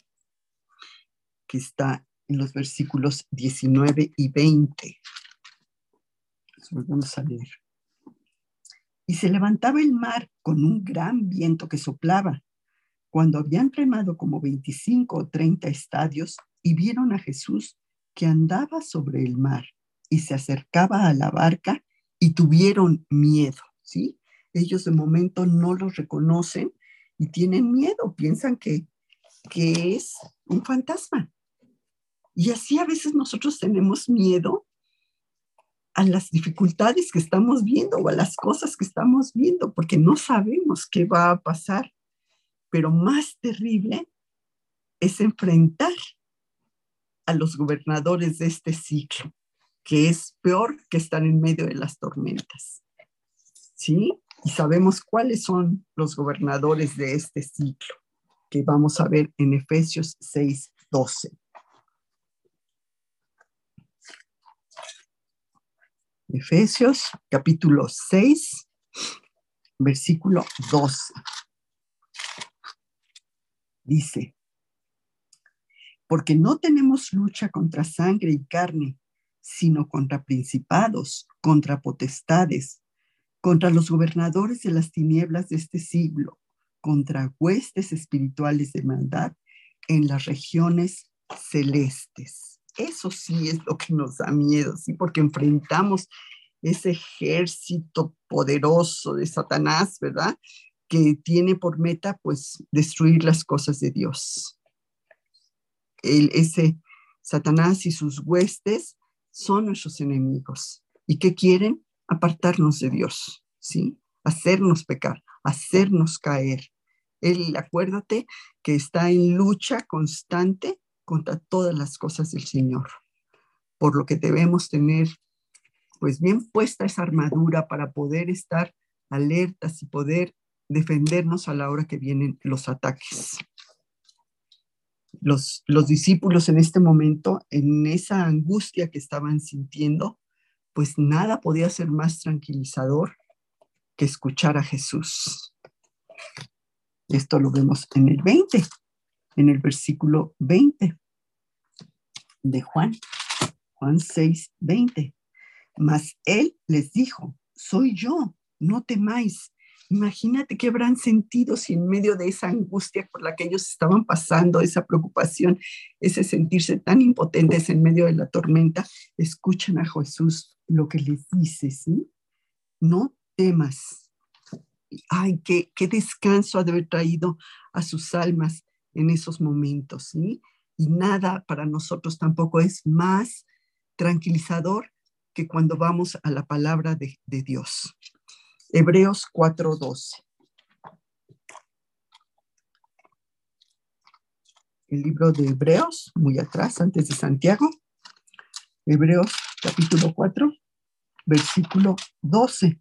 que está en los versículos diecinueve y veinte. Vamos a leer. Y se levantaba el mar con un gran viento que soplaba. Cuando habían remado como veinticinco o treinta estadios y vieron a Jesús que andaba sobre el mar y se acercaba a la barca, y tuvieron miedo, ¿sí? Ellos de momento no los reconocen y tienen miedo, piensan que, que es un fantasma. Y así a veces nosotros tenemos miedo a las dificultades que estamos viendo o a las cosas que estamos viendo, porque no sabemos qué va a pasar. Pero más terrible es enfrentar a los gobernadores de este ciclo, que es peor que estar en medio de las tormentas. ¿Sí? Y sabemos cuáles son los gobernadores de este ciclo, que vamos a ver en Efesios seis, doce. Efesios capítulo seis, versículo doce. Dice: porque no tenemos lucha contra sangre y carne, sino contra principados, contra potestades, contra los gobernadores de las tinieblas de este siglo, contra huestes espirituales de maldad en las regiones celestes. Eso sí es lo que nos da miedo, ¿sí? Porque enfrentamos ese ejército poderoso de Satanás, ¿verdad? Que tiene por meta, pues, destruir las cosas de Dios. El, ese Satanás y sus huestes son nuestros enemigos. ¿Y qué quieren? Apartarnos de Dios, ¿sí? Hacernos pecar, hacernos caer. Él, acuérdate que está en lucha constante contra todas las cosas del Señor. Por lo que debemos tener, pues, bien puesta esa armadura para poder estar alertas y poder defendernos a la hora que vienen los ataques. Los, los discípulos en este momento, en esa angustia que estaban sintiendo, pues nada podía ser más tranquilizador que escuchar a Jesús. Esto lo vemos en el veinte, en el versículo veinte de Juan, Juan seis, veinte. Mas él les dijo: soy yo, no temáis. Imagínate qué habrán sentido si en medio de esa angustia por la que ellos estaban pasando, esa preocupación, ese sentirse tan impotentes en medio de la tormenta, escuchan a Jesús lo que les dice, ¿sí? No temas. Ay, qué, qué descanso ha de haber traído a sus almas en esos momentos, ¿sí? Y nada para nosotros tampoco es más tranquilizador que cuando vamos a la palabra de, de Dios. Hebreos cuatro doce. El libro de Hebreos, muy atrás, antes de Santiago. Hebreos capítulo cuatro, versículo doce.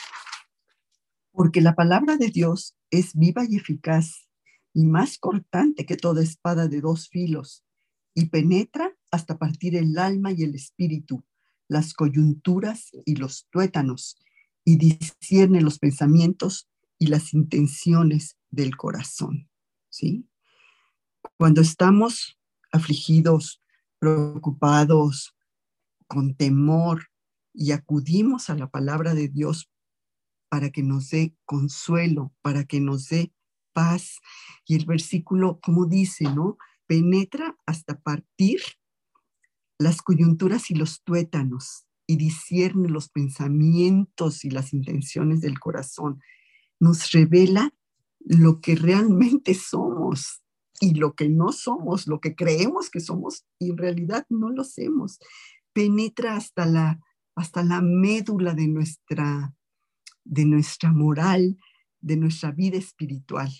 Porque la palabra de Dios es viva y eficaz y más cortante que toda espada de dos filos y penetra hasta partir el alma y el espíritu, las coyunturas y los tuétanos, y discierne los pensamientos y las intenciones del corazón. ¿Sí? Cuando estamos afligidos, preocupados, con temor, y acudimos a la palabra de Dios para que nos dé consuelo, para que nos dé paz. Y el versículo, como dice, ¿no? Penetra hasta partir las coyunturas y los tuétanos y discierne los pensamientos y las intenciones del corazón. Nos revela lo que realmente somos y lo que no somos, lo que creemos que somos y en realidad no lo somos. Penetra hasta la, hasta la médula de nuestra de nuestra moral, de nuestra vida espiritual.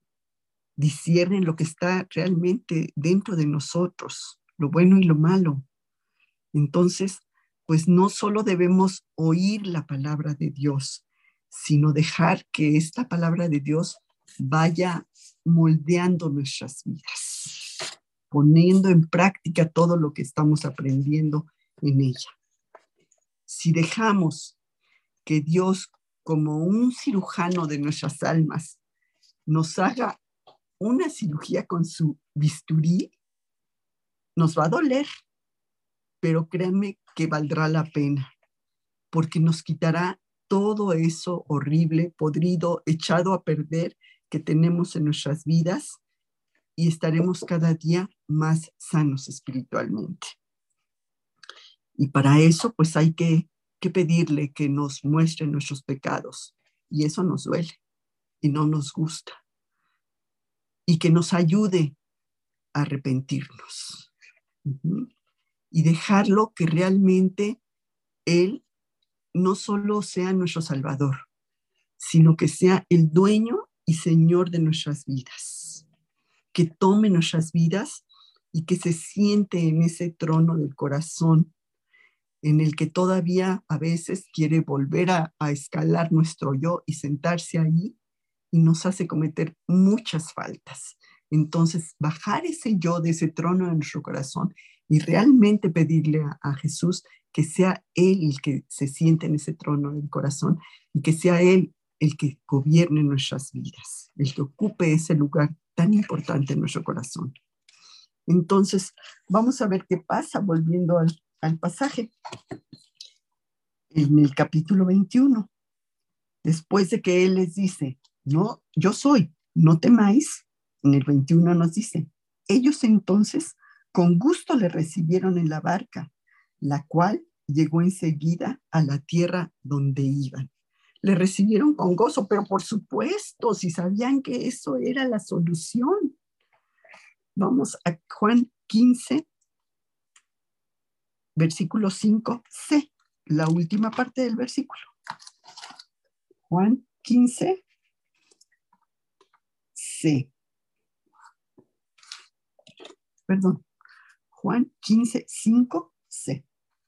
Disciernen lo que está realmente dentro de nosotros, lo bueno y lo malo. Entonces, pues no solo debemos oír la palabra de Dios, sino dejar que esta palabra de Dios vaya moldeando nuestras vidas, poniendo en práctica todo lo que estamos aprendiendo en ella. Si dejamos que Dios, como un cirujano de nuestras almas, nos haga una cirugía con su bisturí, nos va a doler, pero créanme que valdrá la pena, porque nos quitará todo eso horrible, podrido, echado a perder que tenemos en nuestras vidas y estaremos cada día más sanos espiritualmente. Y para eso, pues hay que que pedirle que nos muestre nuestros pecados. Y eso nos duele y no nos gusta. Y que nos ayude a arrepentirnos. Uh-huh. Y dejarlo que realmente Él no solo sea nuestro Salvador, sino que sea el dueño y Señor de nuestras vidas. Que tome nuestras vidas y que se siente en ese trono del corazón en el que todavía a veces quiere volver a, a escalar nuestro yo y sentarse ahí y nos hace cometer muchas faltas. Entonces, bajar ese yo de ese trono de nuestro corazón y realmente pedirle a, a Jesús que sea Él el que se siente en ese trono del corazón y que sea Él el que gobierne nuestras vidas, el que ocupe ese lugar tan importante en nuestro corazón. Entonces, vamos a ver qué pasa volviendo al al pasaje, en el capítulo veintiuno, después de que Él les dice, no, yo soy, no temáis, en el veintiuno nos dice, ellos entonces con gusto le recibieron en la barca, la cual llegó enseguida a la tierra donde iban. Le recibieron con gozo, pero por supuesto, si sabían que eso era la solución. Vamos a Juan quince, versículo cinco c, la última parte del versículo. Juan quince c. Perdón. Juan quince cinco c.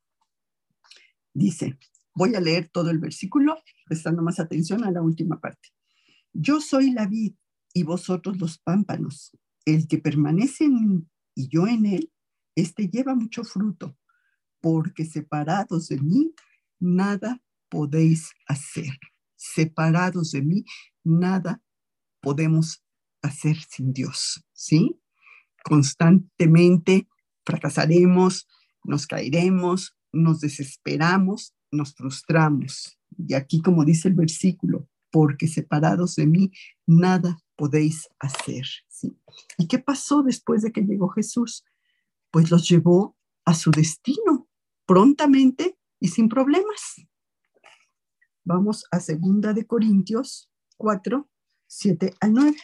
Dice, voy a leer todo el versículo, prestando más atención a la última parte. Yo soy la vid y vosotros los pámpanos. El que permanece en mí y yo en él, este lleva mucho fruto, porque separados de mí, nada podéis hacer. Separados de mí, nada podemos hacer sin Dios, ¿sí? Constantemente fracasaremos, nos caeremos, nos desesperamos, nos frustramos. Y aquí, como dice el versículo, porque separados de mí, nada podéis hacer. ¿Sí? ¿Y qué pasó después de que llegó Jesús? Pues los llevó a su destino, prontamente y sin problemas. Vamos a segunda de Corintios cuatro, siete al nueve.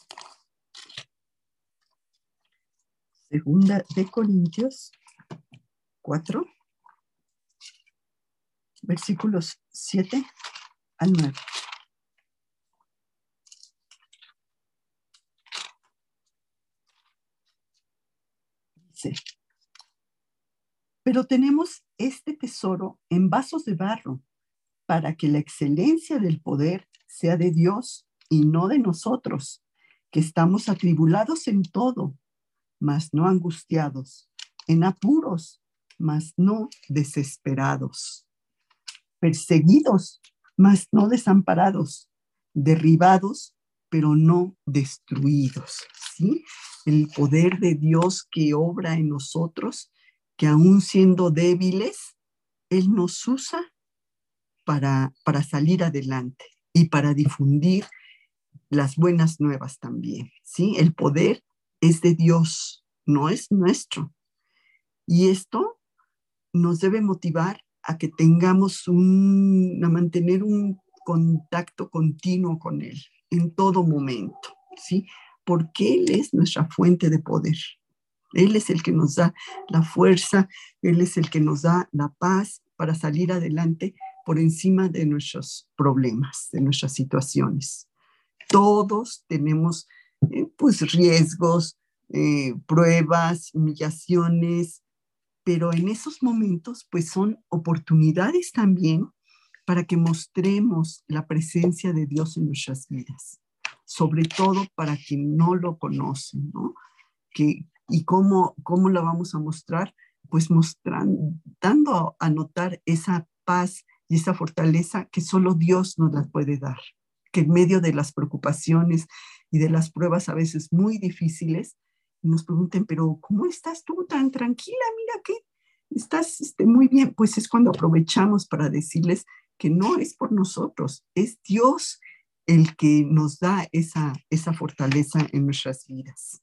Segunda de Corintios cuatro, versículos siete al nueve. Dice: pero tenemos este tesoro en vasos de barro, para que la excelencia del poder sea de Dios y no de nosotros, que estamos atribulados en todo, mas no angustiados, en apuros, mas no desesperados, perseguidos, mas no desamparados, derribados, pero no destruidos. ¿Sí? El poder de Dios que obra en nosotros, que aún siendo débiles, Él nos usa para, para salir adelante y para difundir las buenas nuevas también. ¿Sí? El poder es de Dios, no es nuestro. Y esto nos debe motivar a que tengamos un, a mantener un contacto continuo con Él en todo momento, ¿sí? Porque Él es nuestra fuente de poder. Él es el que nos da la fuerza, Él es el que nos da la paz para salir adelante por encima de nuestros problemas, de nuestras situaciones. Todos tenemos eh, pues riesgos, eh, pruebas, humillaciones, pero en esos momentos pues son oportunidades también para que mostremos la presencia de Dios en nuestras vidas, sobre todo para quien no lo conoce, ¿no? Que, ¿Y cómo, cómo la vamos a mostrar? Pues mostrando, dando a notar esa paz y esa fortaleza que solo Dios nos la puede dar, que en medio de las preocupaciones y de las pruebas a veces muy difíciles, nos pregunten, pero ¿cómo estás tú tan tranquila? Mira que estás este, muy bien. Pues es cuando aprovechamos para decirles que no es por nosotros, es Dios el que nos da esa, esa fortaleza en nuestras vidas,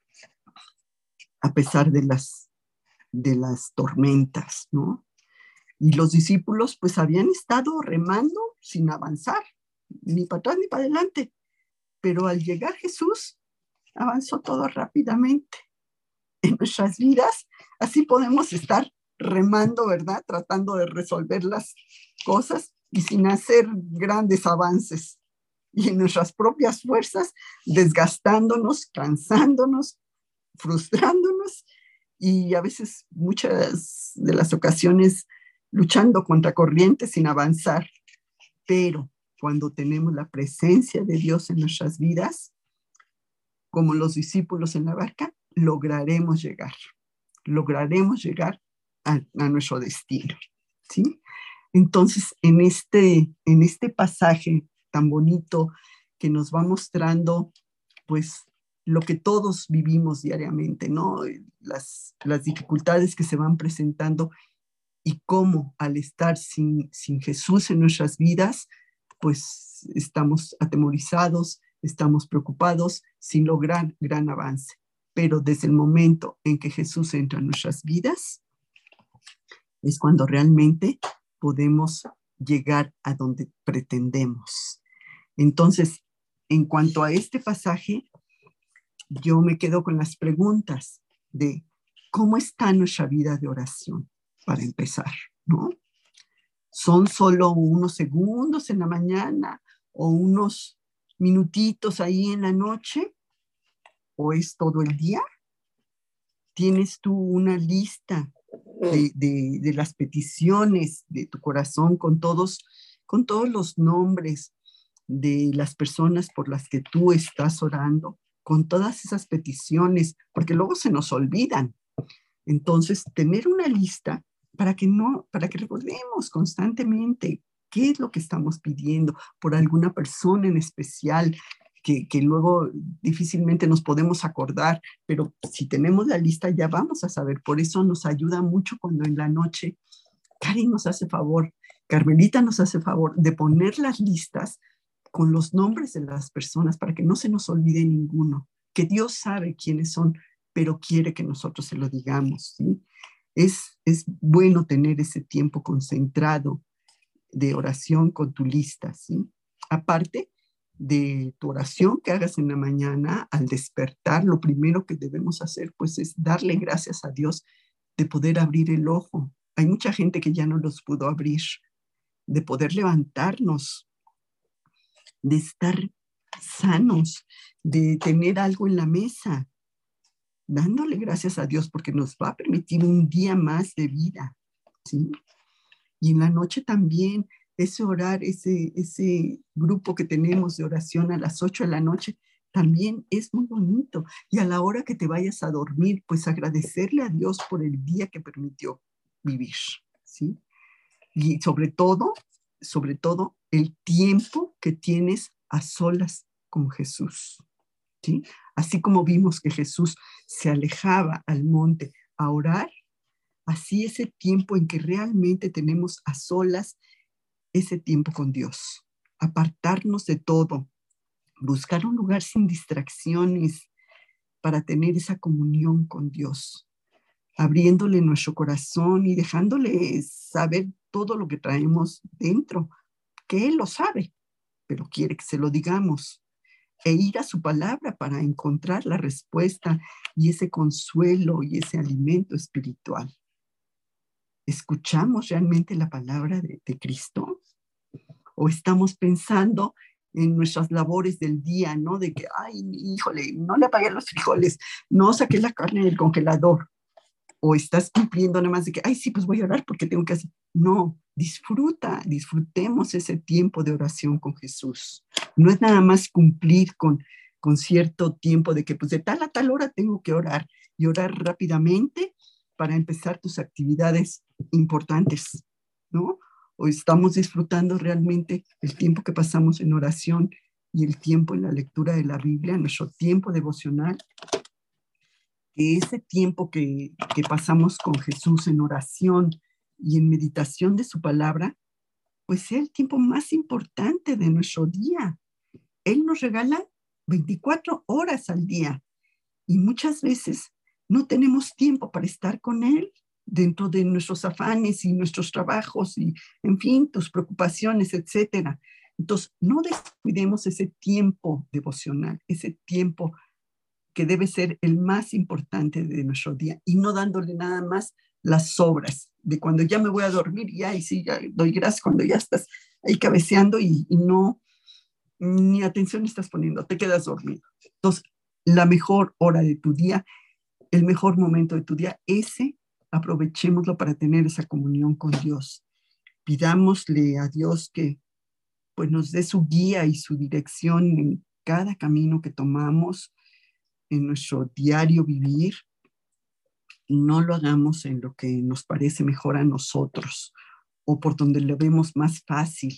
a pesar de las, de las tormentas, ¿no? Y los discípulos pues habían estado remando sin avanzar, ni para atrás ni para adelante, pero al llegar Jesús avanzó todo rápidamente. En nuestras vidas así podemos estar remando, ¿verdad? Tratando de resolver las cosas y sin hacer grandes avances. Y en nuestras propias fuerzas, desgastándonos, cansándonos, frustrándonos y a veces muchas de las ocasiones luchando contra corriente sin avanzar. Pero cuando tenemos la presencia de Dios en nuestras vidas, como los discípulos en la barca, lograremos llegar, lograremos llegar a, a nuestro destino, ¿sí? Entonces, en este, en este pasaje tan bonito que nos va mostrando, pues, lo que todos vivimos diariamente, ¿no? Las, las dificultades que se van presentando y cómo al estar sin, sin Jesús en nuestras vidas, pues estamos atemorizados, estamos preocupados sin lograr gran avance. Pero desde el momento en que Jesús entra en nuestras vidas, es cuando realmente podemos llegar a donde pretendemos. Entonces, en cuanto a este pasaje, yo me quedo con las preguntas de cómo está nuestra vida de oración, para empezar, ¿no? ¿Son solo unos segundos en la mañana o unos minutitos ahí en la noche? ¿O es todo el día? ¿Tienes tú una lista de, de, de las peticiones de tu corazón con todos, con todos los nombres de las personas por las que tú estás orando, con todas esas peticiones, porque luego se nos olvidan? Entonces, tener una lista para que no, para que recordemos constantemente qué es lo que estamos pidiendo por alguna persona en especial, que, que luego difícilmente nos podemos acordar, pero si tenemos la lista ya vamos a saber. Por eso nos ayuda mucho cuando en la noche Cari nos hace favor, Carmelita nos hace favor de poner las listas con los nombres de las personas para que no se nos olvide ninguno, que Dios sabe quiénes son, pero quiere que nosotros se lo digamos, ¿sí? Es, es bueno tener ese tiempo concentrado de oración con tu lista, ¿sí? Aparte de tu oración que hagas en la mañana, al despertar, lo primero que debemos hacer, pues, es darle gracias a Dios de poder abrir el ojo. Hay mucha gente que ya no los pudo abrir, de poder levantarnos, de estar sanos, de tener algo en la mesa, dándole gracias a Dios porque nos va a permitir un día más de vida, ¿sí? Y en la noche también, ese orar, ese, ese grupo que tenemos de oración a las ocho de la noche, también es muy bonito. Y a la hora que te vayas a dormir, pues agradecerle a Dios por el día que permitió vivir, ¿sí? Y sobre todo, sobre todo, el tiempo que tienes a solas con Jesús, ¿sí? Así como vimos que Jesús se alejaba al monte a orar, así ese tiempo en que realmente tenemos a solas, ese tiempo con Dios, apartarnos de todo, buscar un lugar sin distracciones para tener esa comunión con Dios, abriéndole nuestro corazón y dejándole saber todo lo que traemos dentro, que Él lo sabe, pero quiere que se lo digamos, e ir a su palabra para encontrar la respuesta y ese consuelo y ese alimento espiritual. ¿Escuchamos realmente la palabra de, de Cristo? ¿O estamos pensando en nuestras labores del día, ¿no? De que, ay, híjole, no le apagué los frijoles, no saqué la carne del congelador. O estás cumpliendo nada más de que, ay, sí, pues voy a orar porque tengo que hacer. No, disfruta, disfrutemos ese tiempo de oración con Jesús. No es nada más cumplir con, con cierto tiempo de que, pues de tal a tal hora tengo que orar y orar rápidamente para empezar tus actividades importantes, ¿no? O estamos disfrutando realmente el tiempo que pasamos en oración y el tiempo en la lectura de la Biblia, nuestro tiempo devocional, que ese tiempo que, que pasamos con Jesús en oración y en meditación de su palabra, pues sea el tiempo más importante de nuestro día. Él nos regala veinticuatro horas al día y muchas veces no tenemos tiempo para estar con Él dentro de nuestros afanes y nuestros trabajos y, en fin, tus preocupaciones, etcétera. Entonces, no descuidemos ese tiempo devocional, ese tiempo que debe ser el más importante de nuestro día y no dándole nada más las sobras de cuando ya me voy a dormir, ya, y sí, ya doy gracias cuando ya estás ahí cabeceando y, y no, ni atención estás poniendo, te quedas dormido. Entonces, la mejor hora de tu día, el mejor momento de tu día, ese aprovechémoslo para tener esa comunión con Dios. Pidámosle a Dios que pues, nos dé su guía y su dirección en cada camino que tomamos, en nuestro diario vivir, y no lo hagamos en lo que nos parece mejor a nosotros o por donde lo vemos más fácil,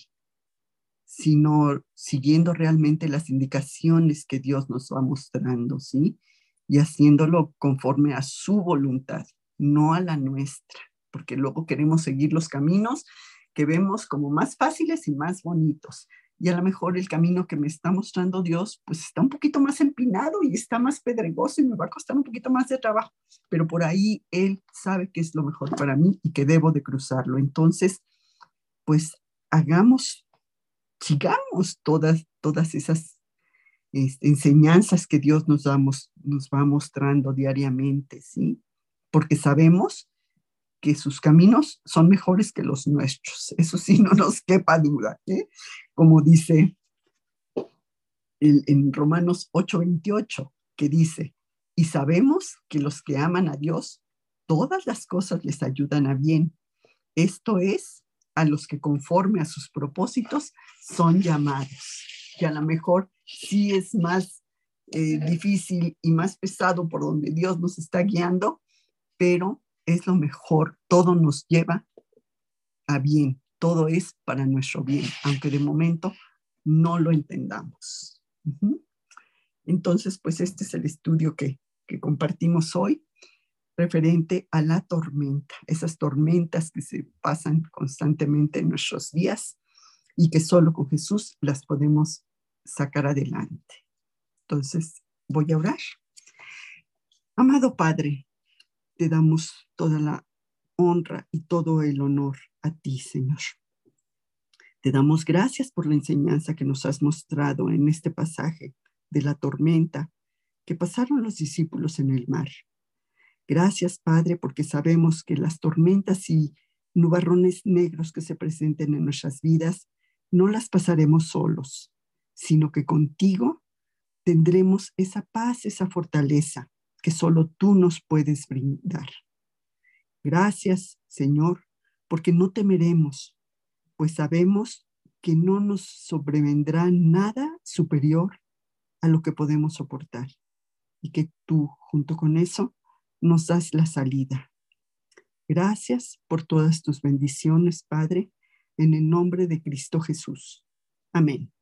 sino siguiendo realmente las indicaciones que Dios nos va mostrando, ¿sí? Y haciéndolo conforme a su voluntad, no a la nuestra, porque luego queremos seguir los caminos que vemos como más fáciles y más bonitos. Y a lo mejor el camino que me está mostrando Dios, pues está un poquito más empinado y está más pedregoso y me va a costar un poquito más de trabajo, pero por ahí Él sabe que es lo mejor para mí y que debo de cruzarlo. Entonces, pues hagamos sigamos todas, todas esas este, enseñanzas que Dios nos, damos, nos va mostrando diariamente, ¿sí? Porque sabemos que sus caminos son mejores que los nuestros. Eso sí, no nos quepa duda, ¿eh? Como dice el, en Romanos ocho veintiocho, que dice, y sabemos que los que aman a Dios, todas las cosas les ayudan a bien. Esto es, a los que conforme a sus propósitos son llamados. Que a lo mejor sí es más eh, difícil y más pesado por donde Dios nos está guiando, pero es lo mejor. Todo nos lleva a bien. Todo es para nuestro bien, aunque de momento no lo entendamos. Uh-huh. Entonces, pues este es el estudio que, que compartimos hoy, referente a la tormenta, esas tormentas que se pasan constantemente en nuestros días y que solo con Jesús las podemos sacar adelante. Entonces, voy a orar. Amado Padre, te damos toda la honra y todo el honor a ti, Señor. Te damos gracias por la enseñanza que nos has mostrado en este pasaje de la tormenta que pasaron los discípulos en el mar. Gracias, Padre, porque sabemos que las tormentas y nubarrones negros que se presenten en nuestras vidas no las pasaremos solos, sino que contigo tendremos esa paz, esa fortaleza que solo tú nos puedes brindar. Gracias, Señor, porque no temeremos, pues sabemos que no nos sobrevendrá nada superior a lo que podemos soportar y que tú, junto con eso, nos das la salida. Gracias por todas tus bendiciones, Padre, en el nombre de Cristo Jesús. Amén.